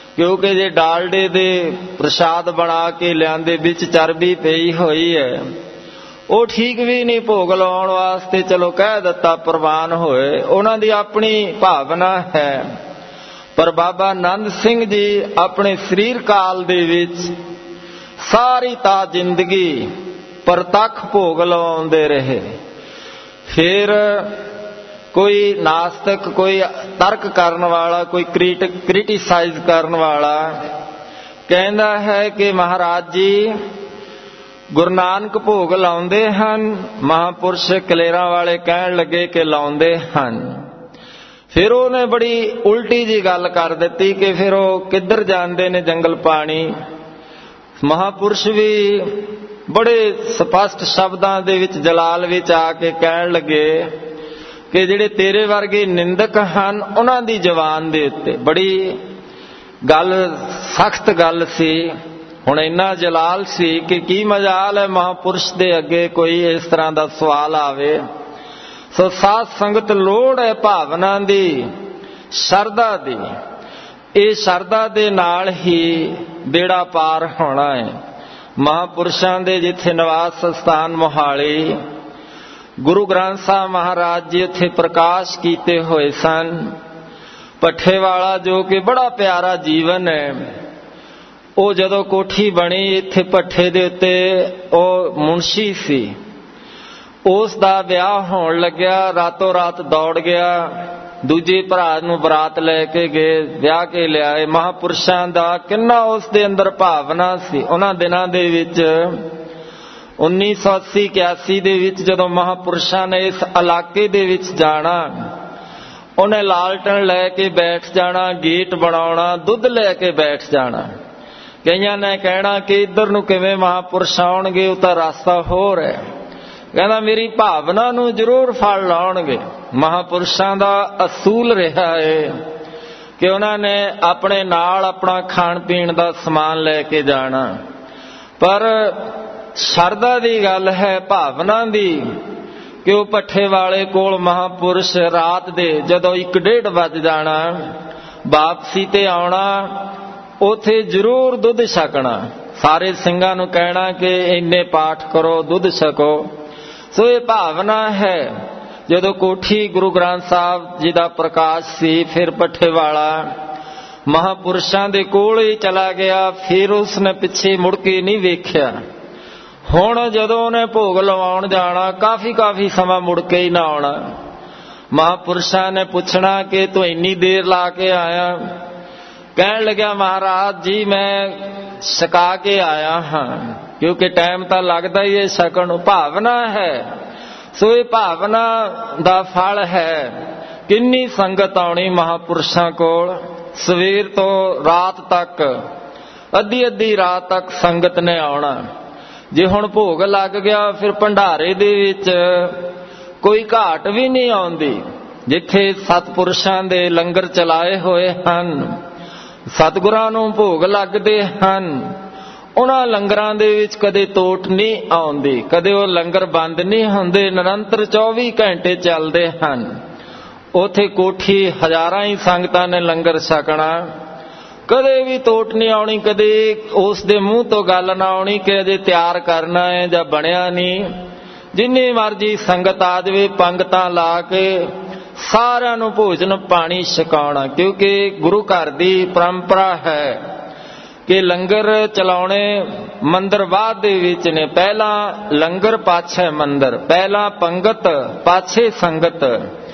S1: ਕਿਉਂਕਿ ਜੇ ਡਾਲਡੇ ਦੇ ਪ੍ਰਸ਼ਾਦ ਬਣਾ ਕੇ ਲਿਆਂਦੇ ਵਿੱਚ ਚਰਬੀ ਪਈ ਹੋਈ ਹੈ, ਉਹ ਠੀਕ ਵੀ ਨਹੀਂ ਭੋਗ ਲਾਉਣ ਵਾਸਤੇ। ਚਲੋ ਕਹਿ ਦਿੱਤਾ ਪ੍ਰਵਾਨ ਹੋਏ, ਉਹਨਾਂ ਦੀ ਆਪਣੀ ਭਾਵਨਾ ਹੈ। ਪਰ ਬਾਬਾ ਆਨੰਦ ਸਿੰਘ ਜੀ ਆਪਣੇ ਸਰੀਰ ਕਾਲ ਦੇ ਵਿੱਚ ਸਾਰੀ ਤਾਂ ਜ਼ਿੰਦਗੀ ਪ੍ਰਤੱਖ ਭੋਗ ਲਵਾਉਂਦੇ ਰਹੇ। ਫਿਰ ਕੋਈ ਨਾਸਤਿਕ, ਕੋਈ ਤਰਕ ਕਰਨ ਵਾਲਾ, ਕੋਈ ਕ੍ਰਿਟੀਸਾਈਜ਼ ਕਰਨ ਵਾਲਾ ਕਹਿੰਦਾ ਹੈ ਕਿ ਮਹਾਰਾਜ ਜੀ ਗੁਰੂ ਨਾਨਕ ਭੋਗ ਲਾਉਂਦੇ ਹਨ। ਮਹਾਂਪੁਰਸ਼ ਕਲੇਰਾਂ ਵਾਲੇ ਕਹਿਣ ਲੱਗੇ ਕਿ ਲਾਉਂਦੇ ਹਨ। ਫਿਰ ਉਹਨੇ ਬੜੀ ਉਲਟੀ ਜੀ ਗੱਲ ਕਰ ਦਿੱਤੀ ਕਿ ਫਿਰ ਉਹ ਕਿੱਧਰ ਜਾਂਦੇ ਨੇ ਜੰਗਲ ਪਾਣੀ। ਮਹਾਂਪੁਰਸ਼ ਵੀ ਬੜੇ ਸਪਸ਼ਟ ਸ਼ਬਦਾਂ ਦੇ ਵਿੱਚ ਜਲਾਲ ਵਿੱਚ ਆ ਕੇ ਕਹਿਣ ਲੱਗੇ ਕਿ ਜਿਹੜੇ ਤੇਰੇ ਵਰਗੇ ਨਿੰਦਕ ਹਨ, ਉਹਨਾਂ ਦੀ ਜ਼ੁਬਾਨ ਦੇ ਉੱਤੇ ਬੜੀ ਗੱਲ, ਸਖਤ ਗੱਲ ਸੀ। ਹੁਣ ਇੰਨਾ ਜਲਾਲ ਸੀ ਕਿ ਕੀ ਮਜਾਲ ਹੈ ਮਹਾਂਪੁਰਸ਼ ਦੇ ਅੱਗੇ ਕੋਈ ਇਸ ਤਰ੍ਹਾਂ ਦਾ ਸਵਾਲ ਆਵੇ। ਸੋ ਸਾਧ ਸੰਗਤ ਲੋੜ ਹੈ ਭਾਵਨਾ ਦੀ, ਸ਼ਰਧਾ ਦੀ। ਇਹ ਸ਼ਰਧਾ ਦੇ ਨਾਲ ਹੀ ਬੇੜਾ ਪਾਰ ਹੋਣਾ ਹੈ। ਮਹਾਂਪੁਰਸ਼ਾਂ ਦੇ ਜਿੱਥੇ ਨਿਵਾਸ ਸਥਾਨ ਮੋਹਾਲੀ, ਗੁਰੂ ਗ੍ਰੰਥ ਸਾਹਿਬ ਮਹਾਰਾਜ ਜੀ ਉੱਥੇ ਪ੍ਰਕਾਸ਼ ਕੀਤੇ ਹੋਏ ਸਨ। ਭੱਠੇ ਵਾਲਾ ਜੋ ਕਿ ਬੜਾ ਪਿਆਰਾ ਜੀਵਨ ਹੈ, ਉਹ ਜਦੋਂ ਕੋਠੀ ਬਣੀ ਇੱਥੇ ਭੱਠੇ ਦੇ ਉੱਤੇ, ਉਹ ਮੁਨਸ਼ੀ ਸੀ, ਉਸ ਦਾ ਵਿਆਹ ਹੋਣ ਲੱਗਿਆ। ਰਾਤੋਂ ਰਾਤ ਦੌੜ ਗਿਆ, ਦੂਜੇ ਭਰਾ ਨੂੰ ਬਰਾਤ ਲੈ ਕੇ ਗਏ, ਵਿਆਹ ਕੇ ਲਿਆਏ। ਮਹਾਂਪੁਰਸ਼ਾਂ ਦਾ ਕਿੰਨਾ ਉਸ ਦੇ ਅੰਦਰ ਭਾਵਨਾ ਸੀ। ਉਹਨਾਂ ਦਿਨਾਂ ਦੇ ਵਿੱਚ 1980-81 ਦੇ ਵਿੱਚ ਜਦੋਂ ਮਹਾਂਪੁਰਸ਼ਾਂ ਨੇ ਇਸ ਇਲਾਕੇ ਦੇ ਵਿੱਚ ਜਾਣਾ, ਉਹਨੇ ਲਾਲਟਨ ਲੈ ਕੇ ਬੈਠ ਜਾਣਾ, ਗੇਟ ਬਣਾਉਣਾ, ਦੁੱਧ ਲੈ ਕੇ ਬੈਠ ਜਾਣਾ। ਕਈਆਂ ਨੇ ਕਹਿਣਾ ਕਿ ਇੱਧਰ ਨੂੰ ਕਿਵੇਂ ਮਹਾਂਪੁਰਸ਼ ਆਉਣਗੇ, ਉਹ ਤਾਂ ਰਸਤਾ ਹੋਰ ਹੈ। ਕਹਿੰਦਾ ਮੇਰੀ ਭਾਵਨਾ ਨੂੰ ਜ਼ਰੂਰ ਫੜ ਲਾਉਣਗੇ। ਮਹਾਂਪੁਰਸ਼ਾਂ ਦਾ ਅਸੂਲ ਰਿਹਾ ਹੈ ਕਿ ਉਹਨਾਂ ਨੇ ਆਪਣੇ ਨਾਲ ਆਪਣਾ ਖਾਣ ਪੀਣ ਦਾ ਸਮਾਨ ਲੈ ਕੇ ਜਾਣਾ। ਪਰ ਸ਼ਰਧਾ ਦੀ ਗੱਲ ਹੈ, ਭਾਵਨਾ ਦੀ, ਕਿ ਉਹ ਭੱਠੇ ਵਾਲੇ ਕੋਲ ਮਹਾਂਪੁਰਸ਼ ਰਾਤ ਦੇ ਜਦੋਂ 1-1:30 ਵੱਜ ਜਾਣਾ, ਵਾਪਸੀ ਤੇ ਆਉਣਾ, ਉਥੇ ਜ਼ਰੂਰ ਦੁੱਧ ਛਕਣਾ। ਸਾਰੇ ਸਿੰਘਾਂ ਨੂੰ ਕਹਿਣਾ ਕਿ ਇੰਨੇ ਪਾਠ ਕਰੋ, ਦੁੱਧ ਛਕੋ। ਸੋ ਇਹ ਭਾਵਨਾ ਹੈ। ਜਦੋਂ ਕੋਠੀ ਗੁਰੂ ਗ੍ਰੰਥ ਸਾਹਿਬ ਜੀ ਦਾ ਪ੍ਰਕਾਸ਼ ਸੀ, ਫਿਰ ਭੱਠੇ ਵਾਲਾ ਮਹਾਂਪੁਰਸ਼ਾਂ ਦੇ ਕੋਲ ਹੀ ਚਲਾ ਗਿਆ। ਫਿਰ ਉਸਨੇ ਪਿੱਛੇ ਮੁੜ ਕੇ ਨਹੀਂ ਵੇਖਿਆ। ਹੁਣ ਜਦੋਂ ਉਹਨੇ ਭੋਗ ਲਵਾਉਣ ਜਾਣਾ, ਕਾਫੀ ਸਮਾਂ ਮੁੜ ਕੇ ਹੀ ਨਾ ਆਉਣਾ। ਮਹਾਂਪੁਰਸ਼ਾਂ ਨੇ ਪੁੱਛਣਾ ਕਿ ਤੂੰ ਇੰਨੀ ਦੇਰ ਲਾ ਕੇ ਆਇਆ? ਕਹਿਣ ਲੱਗਿਆ ਮਹਾਰਾਜ ਜੀ ਮੈਂ ਛਕਾ ਕੇ ਆਇਆ ਹਾਂ, ਕਿਉਂਕਿ ਟਾਈਮ ਤਾਂ ਲੱਗਦਾ ਹੀ ਹੈ ਛਕਣ ਨੂੰ। ਭਾਵਨਾ ਹੈ। ਸੋ ਇਹ ਭਾਵਨਾ ਦਾ ਫਲ ਹੈ। ਕਿੰਨੀ ਸੰਗਤ ਆਉਣੀ ਮਹਾਂਪੁਰਸ਼ਾਂ ਕੋਲ, ਸਵੇਰ ਤੋਂ ਰਾਤ ਤੱਕ, ਅੱਧੀ ਰਾਤ ਤੱਕ ਸੰਗਤ ਨੇ ਆਉਣਾ। ਜੇ ਹੁਣ ਭੋਗ ਲੱਗ ਗਿਆ, ਫਿਰ ਭੰਡਾਰੇ ਦੇ ਵਿੱਚ ਕੋਈ ਘਾਟ ਵੀ ਨਹੀਂ ਆਉਂਦੀ। ਜਿੱਥੇ ਸਤਿਪੁਰਸ਼ਾਂ ਦੇ ਲੰਗਰ ਚਲਾਏ ਹੋਏ ਹਨ, ਸਤਿਗੁਰਾਂ ਨੂੰ ਭੋਗ ਲੱਗਦੇ ਹਨ, ਉਹਨਾਂ ਲੰਗਰਾਂ ਦੇ ਵਿੱਚ ਕਦੇ ਤੋਟ ਨਹੀਂ ਆਉਂਦੀ, ਕਦੇ ਉਹ ਲੰਗਰ ਬੰਦ ਨਹੀਂ ਹੁੰਦੇ, ਨਿਰੰਤਰ 24 ਘੰਟੇ ਚੱਲਦੇ ਹਨ। ਉਥੇ ਕੋਠੀ ਹਜ਼ਾਰਾਂ ਹੀ ਸੰਗਤਾਂ ਨੇ ਲੰਗਰ ਛਕਣਾ, ਕਦੇ ਵੀ ਤੋਟ ਨਹੀਂ ਆਉਣੀ, ਕਦੇ ਉਸ ਦੇ ਮੂੰਹ ਤੋਂ ਗੱਲ ਨਾ ਆਉਣੀ ਕਿ ਅਜੇ ਤਿਆਰ ਕਰਨਾ ਹੈ ਜਾਂ ਬਣਿਆ ਨਹੀਂ। ਜਿੰਨੀ ਮਰਜੀ ਸੰਗਤ ਆ ਜਾਵੇ, ਪੰਗਤਾਂ ਲਾ ਕੇ ਸਾਰਿਆਂ ਨੂੰ ਭੋਜਨ ਪਾਣੀ ਛਕਾਉਣਾ। ਕਿਉਂਕਿ ਗੁਰੂ ਘਰ ਦੀ ਪਰੰਪਰਾ ਹੈ ਕਿ ਲੰਗਰ ਚਲਾਉਣੇ ਮੰਦਰ ਬਾਅਦ ਦੇ ਵਿੱਚ ਨੇ। ਪਹਿਲਾਂ ਲੰਗਰ, ਪਾਛੇ ਮੰਦਰ, ਪਹਿਲਾਂ ਪੰਗਤ, ਪਾਛੇ ਸੰਗਤ।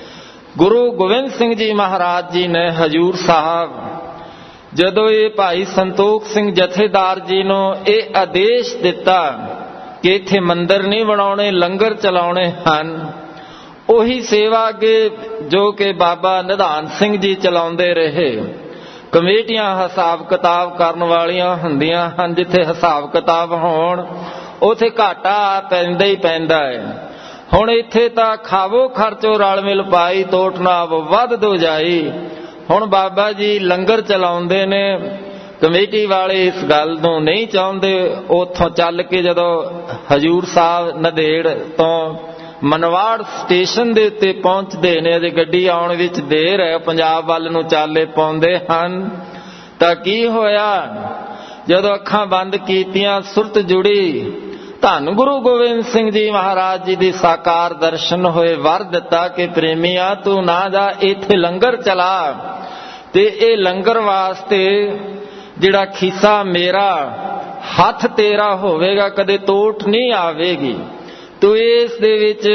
S1: ਗੁਰੂ ਗੋਬਿੰਦ ਸਿੰਘ ਜੀ ਮਹਾਰਾਜ ਜੀ ਨੇ ਹਜੂਰ ਸਾਹਿਬ ਜਦੋਂ ਇਹ ਭਾਈ ਸੰਤੋਖ ਸਿੰਘ ਜਥੇਦਾਰ ਜੀ ਨੂੰ ਇਹ ਆਦੇਸ਼ ਦਿੱਤਾ ਕਿ ਇੱਥੇ ਮੰਦਰ ਨਹੀਂ ਬਣਾਉਣੇ, ਲੰਗਰ ਚਲਾਉਣੇ ਹਨ, ਉਹੀ ਸੇਵਾ ਅੱਗੇ ਜੋ ਕਿ ਬਾਬਾ ਨਿਧਾਨ ਸਿੰਘ ਜੀ ਚਲਾਉਂਦੇ ਰਹੇ। ਕਮੇਟੀਆਂ ਹਿਸਾਬ ਕਿਤਾਬ ਕਰਨ ਵਾਲੀਆਂ ਹੁੰਦੀਆਂ ਹਨ। ਜਿੱਥੇ ਹਿਸਾਬ ਕਿਤਾਬ ਹੋਣ ਉਥੇ ਘਾਟਾ ਪੈਂਦਾ ਹੀ ਪੈਂਦਾ ਹੈ। ਹੁਣ ਇੱਥੇ ਤਾਂ ਖਾਵੋ ਖਰਚੋ ਰਲ ਮਿਲ ਪਾਈ, ਤੋਟ ਨਾ ਵੱਧ ਦੋ ਜਾਈ। ਹੁਣ ਬਾਬਾ ਜੀ ਲੰਗਰ ਚਲਾਉਂਦੇ ਨੇ, ਕਮੇਟੀ ਵਾਲੇ ਇਸ ਗੱਲ ਨੂੰ ਨਹੀਂ ਚਾਹੁੰਦੇ। ਉੱਥੋਂ ਚੱਲ ਕੇ ਜਦੋਂ ਹਜੂਰ ਸਾਹਿਬ ਨੰਦੇੜ ਤੋਂ ਮਨਵਾੜ ਸਟੇਸ਼ਨ ਦੇ ਉੱਤੇ ਪਹੁੰਚਦੇ ਨੇ, ਅਜੇ ਗੱਡੀ ਆਉਣ ਵਿੱਚ ਦੇਰ ਹੈ, ਪੰਜਾਬ ਵੱਲ ਨੂੰ ਚਾਲੇ ਪਾਉਂਦੇ ਹਨ, ਤਾਂ ਕੀ ਹੋਇਆ? ਜਦੋਂ ਅੱਖਾਂ ਬੰਦ ਕੀਤੀਆਂ, ਸੁਰਤ ਜੁੜੀ, ਧੰਨ ਗੁਰੂ ਗੋਬਿੰਦ ਸਿੰਘ ਜੀ ਮਹਾਰਾਜ ਜੀ ਦੇ ਸਾਕਾਰ ਦਰਸ਼ਨ ਹੋਏ। ਵਰ ਦਿੱਤਾ ਕਿ ਪ੍ਰੇਮੀਆ ਤੂੰ ਨਾ ਜਾ, ਇੱਥੇ ਲੰਗਰ ਚਲਾ ਤੇ ਇਹ ਲੰਗਰ ਵਾਸਤੇ ਜਿਹੜਾ ਖੀਸਾ ਮੇਰਾ, ਹੱਥ ਤੇਰਾ ਹੋਵੇਗਾ, ਕਦੇ ਤੋਟ ਨਹੀਂ ਆਵੇਗੀ। ਤੂੰ ਇਸ ਦੇ ਵਿੱਚ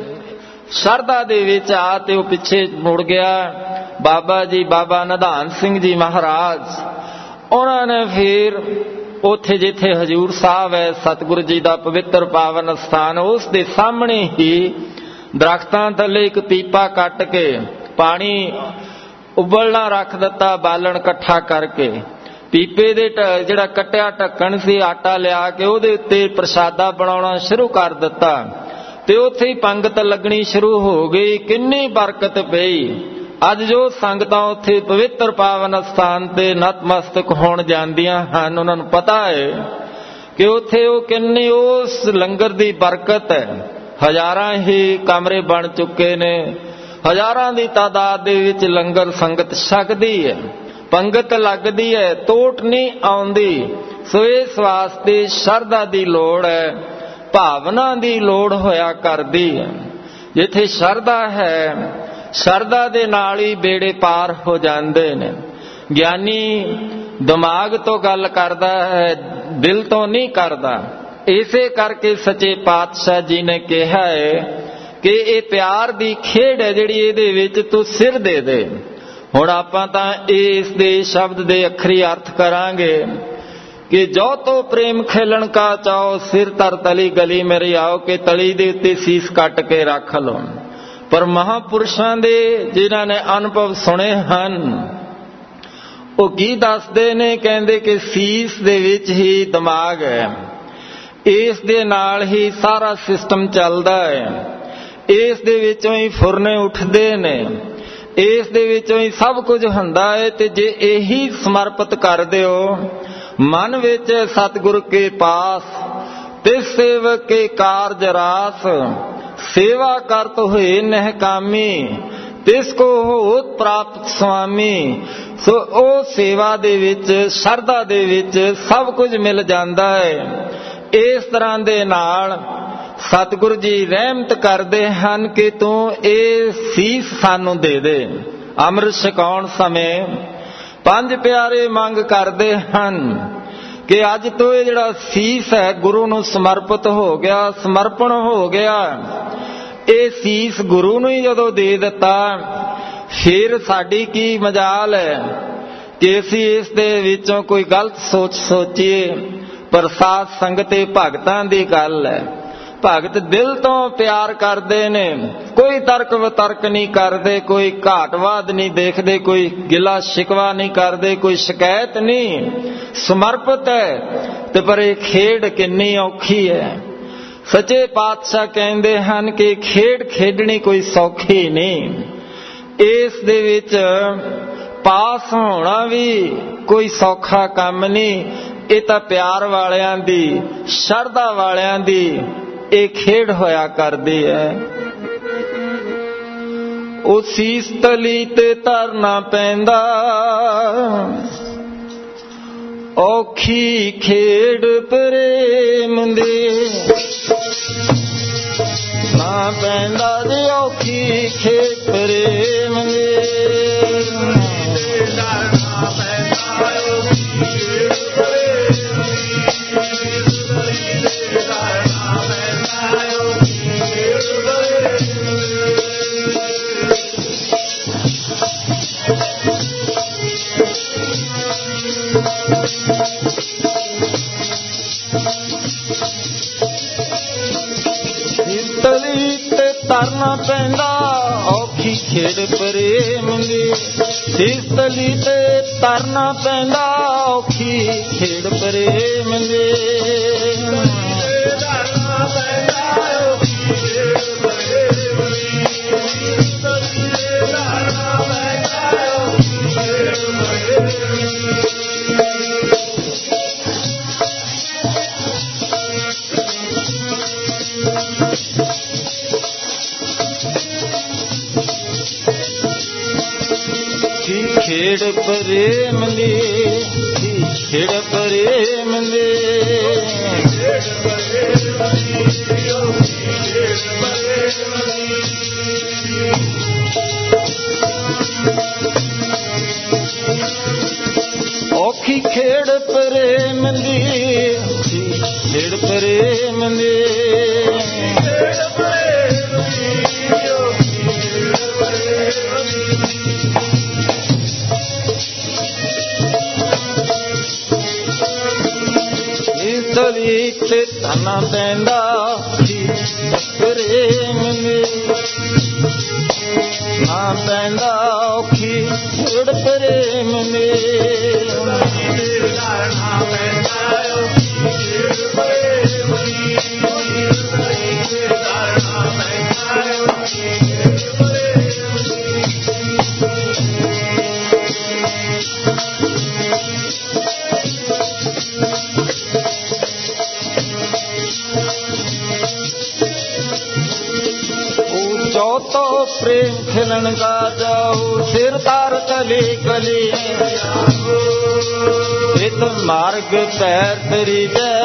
S1: ਸ਼ਰਧਾ ਦੇ ਵਿੱਚ ਆ। ਤੇ ਉਹ ਪਿੱਛੇ ਮੁੜ ਗਿਆ। ਬਾਬਾ ਜੀ, ਬਾਬਾ ਨਿਧਾਨ ਸਿੰਘ ਜੀ ਮਹਾਰਾਜ, ਉਹਨਾਂ ਨੇ ਫਿਰ ਉੱਥੇ ਜਿੱਥੇ ਹਜ਼ੂਰ ਸਾਹਿਬ ਹੈ, ਸਤਿਗੁਰੂ ਜੀ ਦਾ ਪਵਿੱਤਰ ਪਾਵਨ ਸਥਾਨ, ਉਸ ਦੇ ਸਾਹਮਣੇ ਹੀ ਦਰਖਤਾਂ ਥੱਲੇ ਇੱਕ ਪੀਪਾ ਕੱਟ ਕੇ ਪਾਣੀ ਉਬਲਣਾ ਰੱਖ ਦਿੱਤਾ, ਬਾਲਣ ਇਕੱਠਾ ਕਰਕੇ। ਪੀਪੇ ਦੇ ਜਿਹੜਾ ਕੱਟਿਆ ਢੱਕਣ ਸੀ, ਆਟਾ ਲਿਆ ਕੇ ਉਹਦੇ ਉੱਤੇ ਪ੍ਰਸ਼ਾਦਾ ਬਣਾਉਣਾ ਸ਼ੁਰੂ ਕਰ ਦਿੱਤਾ ਤੇ ਉੱਥੇ ਹੀ ਪੰਗਤ ਲੱਗਣੀ ਸ਼ੁਰੂ ਹੋ ਗਈ। ਕਿੰਨੀ ਬਰਕਤ ਪਈ। ਅੱਜ ਜੋ ਸੰਗਤਾਂ ਉੱਥੇ ਪਵਿੱਤਰ ਪਾਵਨ ਸਥਾਨ ਤੇ ਨਤਮਸਤਕ ਹੋਣ ਜਾਂਦੀਆਂ ਹਨ, ਉਹਨਾਂ ਨੂੰ ਪਤਾ ਹੈ ਕਿ ਉੱਥੇ ਉਹ ਕਿੰਨੀ ਉਸ ਲੰਗਰ ਦੀ ਬਰਕਤ ਹੈ। ਹਜ਼ਾਰਾਂ ਹੀ ਕਮਰੇ ਬਣ ਚੁੱਕੇ ਨੇ, ਹਜ਼ਾਰਾਂ ਦੀ ਤਾਦਾਦ ਦੇ ਵਿੱਚ ਲੰਗਰ ਸੰਗਤ ਛਕਦੀ ਹੈ, ਪੰਗਤ ਲੱਗਦੀ ਹੈ, ਤੋਟ ਨਹੀਂ ਆਉਂਦੀ। ਸੋ ਇਸ ਵਾਸਤੇ ਸ਼ਰਧਾ ਦੀ ਲੋੜ ਹੈ, ਭਾਵਨਾ ਦੀ ਲੋੜ ਹੋਇਆ ਕਰਦੀ ਹੈ। ਜਿੱਥੇ ਸ਼ਰਧਾ ਹੈ, ਸ਼ਰਧਾ ਦੇ ਨਾਲ ਹੀ ਬੇੜੇ ਪਾਰ ਹੋ ਜਾਂਦੇ ਨੇ। ਗਿਆਨੀ ਦਿਮਾਗ ਤੋਂ ਗੱਲ ਕਰਦਾ ਹੈ, ਦਿਲ ਤੋਂ ਨਹੀਂ ਕਰਦਾ। ਇਸੇ ਕਰਕੇ ਸੱਚੇ ਪਾਤਸ਼ਾਹ ਜੀ ਨੇ ਕਿਹਾ ਹੈ ਕਿ ਇਹ ਪਿਆਰ ਦੀ ਖੇਡ ਹੈ ਜਿਹੜੀ ਇਹਦੇ ਵਿੱਚ ਤੂੰ ਸਿਰ ਦੇ ਦੇ। ਹੁਣ ਆਪਾਂ ਤਾਂ ਇਸ ਦੇ ਸ਼ਬਦ ਦੇ ਅੱਖਰੀ ਅਰਥ ਕਰਾਂਗੇ ਕਿ ਜੋ ਤੋ ਪ੍ਰੇਮ ਖੇਲਣ ਕਾ ਚਾਓ, ਸਿਰ ਧਰ ਤਲੀ ਗਲੀ ਮੇਰੀ ਆਓ, ਕਿ ਤਲੀ ਦੇ ਉੱਤੇ ਸੀਸ ਕੱਟ ਕੇ ਰੱਖ ਲਓ। ਪਰ ਮਹਾਂਪੁਰਸ਼ਾਂ ਦੇ ਜਿਨ੍ਹਾਂ ਨੇ ਅਨੁਭਵ ਸੁਣੇ ਹਨ, ਉਹ ਕੀ ਦੱਸਦੇ ਨੇ? ਕਹਿੰਦੇ ਕਿ ਸੀਸ ਦੇ ਵਿੱਚ ਹੀ ਦਿਮਾਗ ਹੈ, ਇਸ ਦੇ ਨਾਲ ਹੀ ਸਾਰਾ ਸਿਸਟਮ ਚੱਲਦਾ ਹੈ, ਇਸ ਦੇ ਵਿੱਚੋਂ ਹੀ ਫੁਰਨੇ ਉੱਠਦੇ ਨੇ, ਇਸ ਦੇ ਵਿੱਚੋਂ ਹੀ ਸਭ ਕੁਝ ਹੁੰਦਾ ਹੈ। ਤੇ ਜੇ ਇਹੀ ਸਮਰਪਿਤ ਕਰ ਦਿਓ ਮਨ ਵਿੱਚ ਸਤਿਗੁਰ ਕੇ ਪਾਸ, ਤਿਸ ਸੇਵਕ ਕੇ ਕਾਰਜ ਰਾਸ, ਸੇਵਾ ਕਰਤ ਹੋਏ ਨਹਿਕਾਮੀ, ਤਿਸ ਕੋ ਹੋਤ ਪ੍ਰਾਪਤ ਸੁਆਮੀ। ਸੋ ਉਹ ਸੇਵਾ ਦੇ ਵਿੱਚ, ਸ਼ਰਧਾ ਦੇ ਵਿੱਚ ਸਭ ਕੁਝ ਮਿਲ ਜਾਂਦਾ ਹੈ। ਇਸ ਤਰ੍ਹਾਂ ਦੇ ਨਾਲ ਸਤਿਗੁਰੂ ਜੀ ਰਹਿਮਤ ਕਰਦੇ ਹਨ ਕਿ ਤੂੰ ਇਹ ਸੀਸ ਸਾਨੂੰ ਦੇ ਦੇ। ਅੰਮ੍ਰਿਤ ਛਕਾਉਣ ਸਮੇਂ ਪੰਜ ਪਿਆਰੇ ਮੰਗ ਕਰਦੇ ਹਨ ਕਿ ਅੱਜ ਤੋਂ ਇਹ ਜਿਹੜਾ ਸੀਸ ਹੈ ਗੁਰੂ ਨੂੰ ਸਮਰਪਿਤ ਹੋ ਗਿਆ, ਸਮਰਪਣ ਹੋ ਗਿਆ। ਇਹ ਸੀਸ ਗੁਰੂ ਨੂੰ ਹੀ ਜਦੋਂ ਦੇ ਦਿੱਤਾ, ਫਿਰ ਸਾਡੀ ਕੀ ਮਜਾਲ ਹੈ ਕਿ ਅਸੀਂ ਇਸ ਦੇ ਵਿੱਚੋਂ ਕੋਈ ਗਲਤ ਸੋਚ ਸੋਚੀਏ। ਪ੍ਰਸਾਦ ਸੰਗਤ ਭਗਤਾਂ ਦੀ ਗੱਲ ਹੈ। ਭਗਤ ਦਿਲ ਤੋਂ ਪਿਆਰ ਕਰਦੇ ਨੇ, ਕੋਈ ਤਰਕ ਵਿਤਰਕ ਨਹੀਂ ਕਰਦੇ, ਕੋਈ ਘਾਟਵਾਦ ਨਹੀਂ ਦੇਖਦੇ, ਕੋਈ ਗਿਲਾ ਸ਼ਿਕਵਾ ਨਹੀਂ ਕਰਦੇ, ਕੋਈ ਸ਼ਿਕਾਇਤ ਨਹੀਂ, ਸਮਰਪਿਤ ਹੈ। ਤੇ ਪਰ ਇਹ ਖੇਡ ਕਿੰਨੀ ਔਖੀ ਹੈ। ਸੱਚੇ ਪਾਤਸ਼ਾਹ ਕਹਿੰਦੇ ਹਨ ਕਿ ਖੇਡ ਖੇਡਣੀ ਕੋਈ ਸੌਖੀ ਨਹੀਂ। ਇਸ ਦੇ ਵਿੱਚ ਪਾਸ ਹੋਣਾ ਵੀ ਕੋਈ ਸੌਖਾ ਕੰਮ ਨਹੀਂ। ਇਹ ਤਾਂ ਪਿਆਰ ਵਾਲਿਆਂ ਦੀ, ਸ਼ਰਧਾ ਵਾਲਿਆਂ ਦੀ ਇਹ ਖੇਡ ਹੋਇਆ ਕਰਦੀ ਹੈ। ਉਹ ਸੀਸ ਤਲੀ ਤੇ ਧਰਨਾ ਪੈਂਦਾ, ਔਖੀ ਖੇਡ ਪ੍ਰੇਮ ਦੀ ਨਾ ਪੈਂਦਾ ਜੀ, ਔਖੀ ਖੇਡ ਪ੍ਰੇਮ ਦੀ ਤਰਨਾ ਪੈਂਦਾ, ਔਖੀ ਖੇਡ ਪ੍ਰੇਮ ਦੀ। ਸੀਸ ਤਲੀ ਤੇ ਤਰਨਾ ਪੈਂਦਾ, ਔਖੀ ਖੇਡ ਪ੍ਰੇਮ ਦੀ। खेड़ प्रेम दी, खेड़ प्रेम दी, औखी खेड़ प्रेम दी, खेड़ प्रेम दी, तलीक ते ताना पैंदा प्रेम दी, ना पैंदा औखी खेड़ प्रेम दी, तो प्रेम खिलन का जाओ सिर तार कली कली, इत मार्ग पैर तरी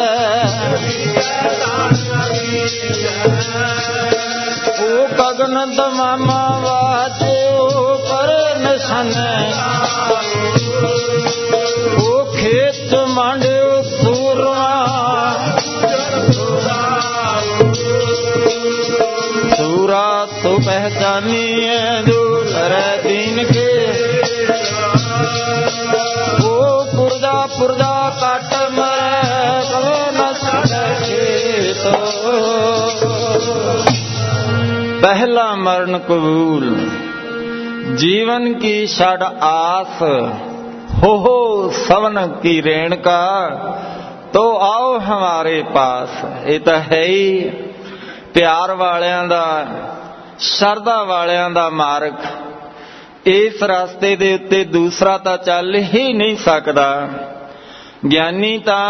S1: ओ गगन दमामा वाजे पर निशान, ओ खेत मांडे सूरमा, सूरा तो पहचानी है जो रे दीन के, वो पुरजा पुरजा काट मरे कवे न सके तो, पहला मरण कबूल जीवन की षड आस, हो सवन की रेणुका तो आओ हमारे पास। ये तो है ही प्यार वालियां दा, शरदा वालियां दा मार्ग। इस रास्ते दे उत्ते दूसरा तां चल ही नहीं सकदा। ज्ञानी तां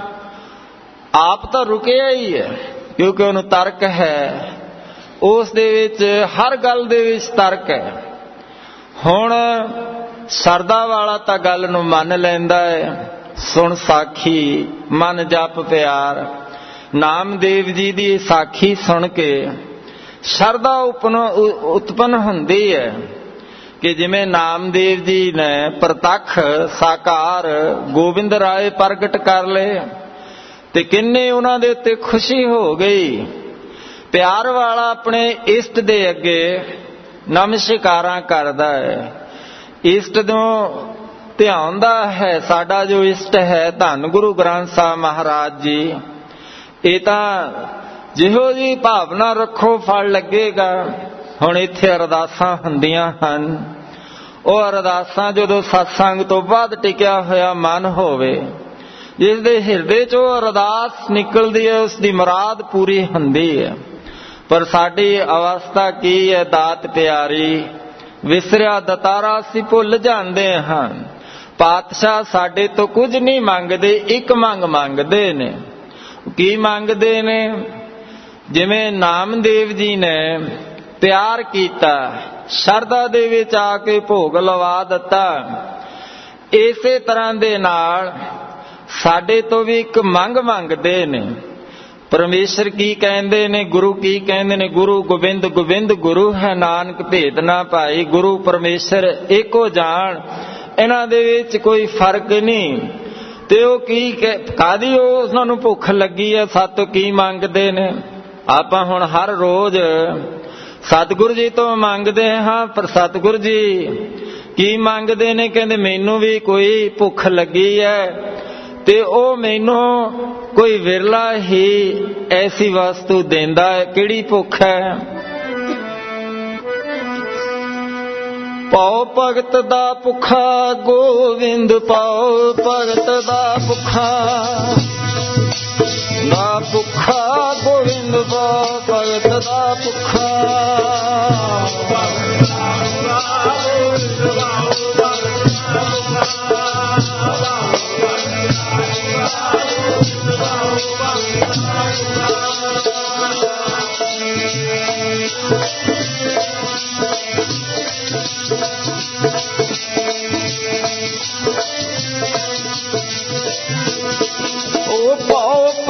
S1: आप तां रुकिया ही है, क्योंकि उहनूं तर्क है, उस दे विच हर गल दे विच तर्क है। हुण शरदा वाला तां गल नूं मन लैंदा है, सुण साखी मन जप प्यार। नामदेव जी की साखी सुन के शरदा उत्पन्न होंदी है कि जिमें नामदेव जी ने प्रतख साकार गोविंद राय प्रगट कर ले ते किन्ने उन्हां दे उत्ते खुशी हो गई। प्यार वाला अपने इष्ट दे अगे नमस्कारां करदा है, इष्ट नूं ध्यानदा है। साडा जो इष्ट है धन गुरु ग्रंथ साहिब महाराज जी, ਇਹ ਤਾਂ ਜਿਹੋ ਜੀ ਭਾਵਨਾ ਰੱਖੋ ਫਲ ਲੱਗੇਗਾ। ਹੁਣ ਇੱਥੇ ਅਰਦਾਸਾਂ ਹੁੰਦੀਆਂ ਹਨ, ਉਹ ਅਰਦਾਸਾਂ ਜਦੋਂ ਸਤਸੰਗ ਤੋਂ ਬਾਅਦ ਟਿਕਿਆ ਹੋਇਆ ਮਨ ਹੋਵੇ, ਜਿਸ ਦੇ ਹਿਰਦੇ ਚੋਂ ਅਰਦਾਸ ਨਿਕਲਦੀ ਹੈ, ਉਸ ਦੀ ਮੁਰਾਦ ਪੂਰੀ ਹੁੰਦੀ ਹੈ। ਪਰ ਸਾਡੀ ਅਵਸਥਾ ਕੀ ਹੈ ਦਾਤ ਪਿਆਰੀ, ਵਿਸਰਿਆ ਦਤਾਰਾ ਅਸੀਂ ਭੁੱਲ ਜਾਂਦੇ ਹਾਂ। ਪਾਤਸ਼ਾਹ ਸਾਡੇ ਤੋਂ ਕੁਝ ਨਹੀਂ ਮੰਗਦੇ, ਇੱਕ ਮੰਗਦੇ ਨੇ। ਕੀ ਮੰਗਦੇ ਨੇ? ਜਿਵੇਂ ਨਾਮਦੇਵ ਜੀ ਨੇ ਪਿਆਰ ਕੀਤਾ, ਸ਼ਰਧਾ ਦੇ ਵਿੱਚ ਆ ਕੇ ਭੋਗ ਲਵਾ ਦਿੱਤਾ, ਇਸੇ ਤਰ੍ਹਾਂ ਦੇ ਨਾਲ ਸਾਡੇ ਤੋਂ ਵੀ ਇੱਕ ਮੰਗਦੇ ਨੇ। ਪਰਮੇਸ਼ਰ ਕੀ ਕਹਿੰਦੇ ਨੇ, ਗੁਰੂ ਕੀ ਕਹਿੰਦੇ ਨੇ? ਗੁਰੂ ਗੋਬਿੰਦ ਗੋਬਿੰਦ ਗੁਰੂ ਹੈ, ਨਾਨਕ ਭੇਦ ਨਾ ਭਾਈ। ਗੁਰੂ ਪਰਮੇਸ਼ਰ ਇੱਕੋ ਜਾਣ, ਇਹਨਾਂ ਦੇ ਵਿੱਚ ਕੋਈ ਫਰਕ ਨਹੀਂ। ਤੇ ਉਹ ਕੀ ਕਾਹਦੀ ਉਹਨਾਂ ਨੂੰ ਭੁੱਖ ਲੱਗੀ ਹੈ, ਸਾਤੋਂ ਕੀ ਮੰਗਦੇ ਨੇ? ਆਪਾਂ ਹੁਣ ਹਰ ਰੋਜ਼ ਸਤਿਗੁਰੂ ਜੀ ਤੋਂ ਮੰਗਦੇ ਹਾਂ, ਪਰ ਸਤਿਗੁਰੂ ਜੀ ਕੀ ਮੰਗਦੇ ਨੇ? ਕਹਿੰਦੇ ਮੈਨੂੰ ਵੀ ਕੋਈ ਭੁੱਖ ਲੱਗੀ ਹੈ, ਤੇ ਉਹ ਮੈਨੂੰ ਕੋਈ ਵਿਰਲਾ ਹੀ ਐਸੀ ਵਸਤੂ ਦਿੰਦਾ ਹੈ। ਕਿਹੜੀ ਭੁੱਖ ਹੈ? ਪਾਓ ਭਗਤ ਦਾ ਭੁੱਖਾ ਗੋਵਿੰਦ, ਪਾਓ ਭਗਤ ਦਾ ਭੁੱਖਾ ਗੋਵਿੰਦ, ਪਾਓ ਭਗਤ ਦਾ ਭੁੱਖਾ।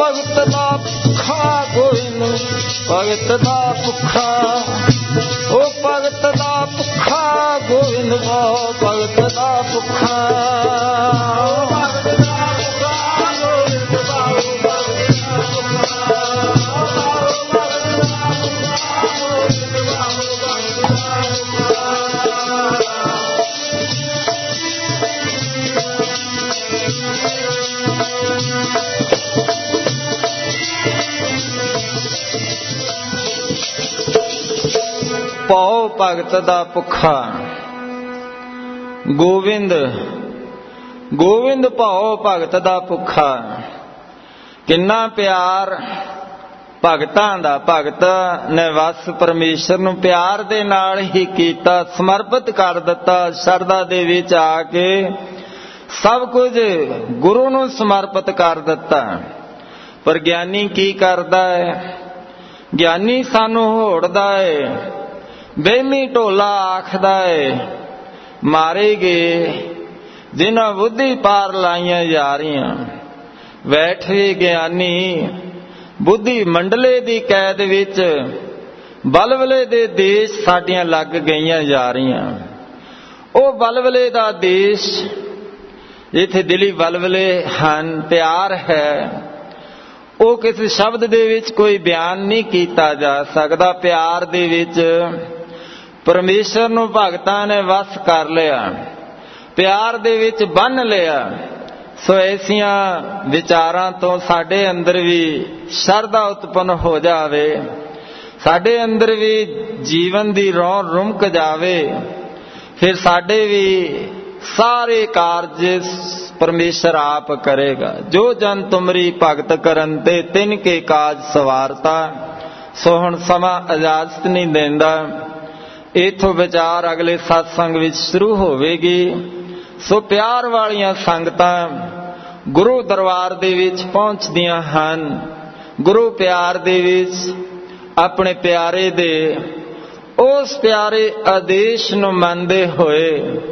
S1: भगत दा भुखा गोविंद भगत दा भुखा ओ भगत दा भुखा गोविंद भगत दा भुखा पाओ भगत दा भुखा गोविंद गोविंद पाओ भगत दा भुखा। किन्ना प्यार भगतां दा। भगत ने वस परमेश्वर नूं प्यार दे नाल ही कीता, समर्पित कर दिता। शरदा दे विच आके सब कुछ गुरु नूं समर्पित कर दिता। पर ज्ञानी की करदा है? ज्ञानी सानू होड़दा है, बेमी ढोला आखदा है, मारे गए जिन्हां बुद्धि पार लाइयां यारियां। बैठे ज्ञानी बुद्धि मंडले दी कैद विच बलवले दे देश साडियां लग गईयां यारियां। ओ बलवले दा देश जिथे दिली बलवले हन, प्यार है, ਉਹ किसी शब्द दे विच कोई बयान नहीं कीता जा सकता। प्यार दे विच परमेश्वर नूं भगतां ने वस कर लिया, प्यार दे विच बन लिया। सो ऐसियां विचारां तो साडे अंदर भी शरधा उत्पन्न हो जावे, साडे अंदर भी जीवन दी रौं रुमक जावे। फिर साडे भी सारे कारज परमेश्वर आप करेगा। जो जन तुमरी भगत करन ते तिन के काज सवारता। सो हुण समा इजाजत नहीं देंदा, इथों विचार अगले सत्संग विच शुरू होवेगी। सो प्यार वालियां संगतां गुरु दरबार दे विच पहुंचदियां हन। गुरु प्यार दे विच अपने प्यारे दे उस प्यारे आदेश नूं मनदे होए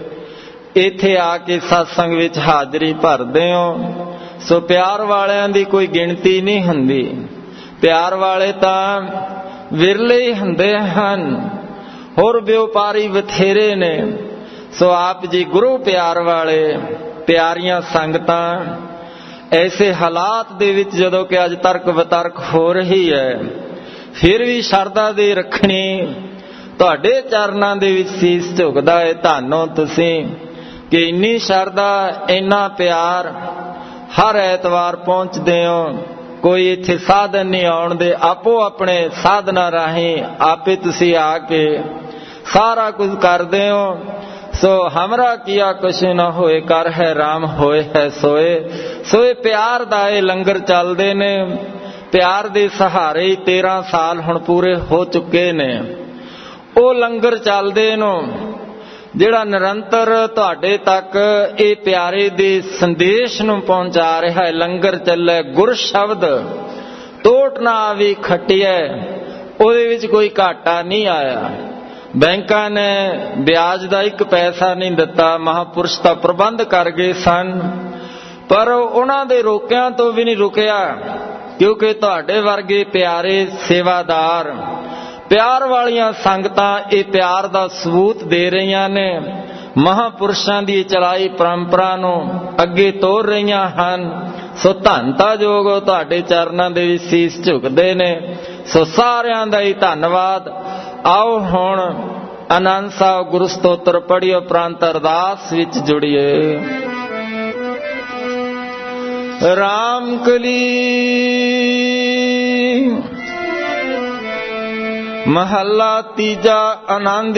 S1: इत्थे आके सत्संग विच हाजरी भरदे हो। सो प्यार वालियां दी कोई गिणती नहीं हुंदी। प्यार वाले तां विरले ही हुंदे हन, होर व्यापारी बथेरे ने। सो आप जी गुरु प्यार वाले प्यारियां संगतां ऐसे हालात दे विच जदों कि अज तर्क वितर्क हो रही है, फिर भी शरधा दे रखनी तुहाडे चरनां दे विच सीस झुकदा है। धन्नो तुसीं कि इन्नी शरधा इन्ना प्यार हर ऐतवार पहुंचदे हो। कोई इत्थे साधन नहीं आउण दे, आपो अपने साधना राहीं आपे तुसीं आके सारा कुछ करदे हो। सो हमरा किया कुछ न होए, कर है राम होए है सोए। सोए प्यार दा ये लंगर चलदे ने। प्यार दे सहारे 13 साल हुण पूरे हो चुके ने। ओ लंगर चलदे नो ਜਿਹੜਾ ਨਿਰੰਤਰ ਤੁਹਾਡੇ ਤੱਕ ਇਹ ਪਿਆਰੇ ਦੇ ਸੰਦੇਸ਼ ਨੂੰ ਪਹੁੰਚਾ ਰਿਹਾ ਹੈ। ਲੰਗਰ ਚੱਲੇ ਗੁਰ ਸ਼ਬਦ ਟੋਟ ਨਾ ਆਵੀ ਖਟਿਆ, ਉਹਦੇ ਵਿੱਚ ਕੋਈ ਘਾਟਾ ਨਹੀਂ ਆਇਆ। ਬੈਂਕਾਂ ਨੇ ਵਿਆਜ ਦਾ 1 ਪੈਸਾ ਨਹੀਂ ਦਿੱਤਾ, ਮਹਾਂਪੁਰਸ਼ ਤਾਂ ਪ੍ਰਬੰਧ ਕਰ ਗਏ ਸਨ, ਪਰ ਉਹਨਾਂ ਦੇ ਰੋਕਿਆਂ ਤੋਂ ਵੀ ਨਹੀਂ ਰੁਕਿਆ, ਕਿਉਂਕਿ ਤੁਹਾਡੇ ਵਰਗੇ ਪਿਆਰੇ ਸੇਵਾਦਾਰ प्यार वालियां संगतां ये प्यार दा सबूत दे रही ने। महापुरुषां दी चलाई परंपरा नूं अगे तोड़ रही हन। सो धन्नता जोग तुहाडे चरनां दे विच सीस झुकदे ने। सो सारियां दा ही धन्नवाद। आओ हुण आनंद साहब गुरु स्तोत्र पढ़ियो, उपरंत अरदास विच जुड़िए। राम कली महला तीजा आनंद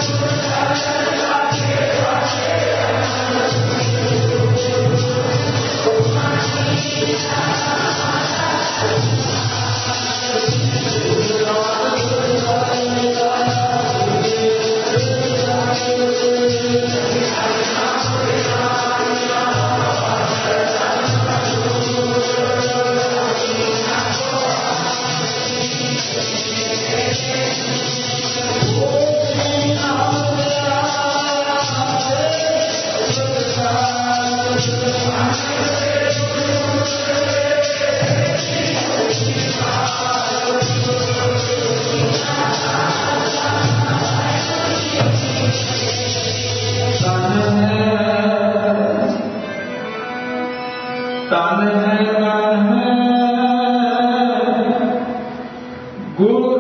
S2: ਗੁਰੂ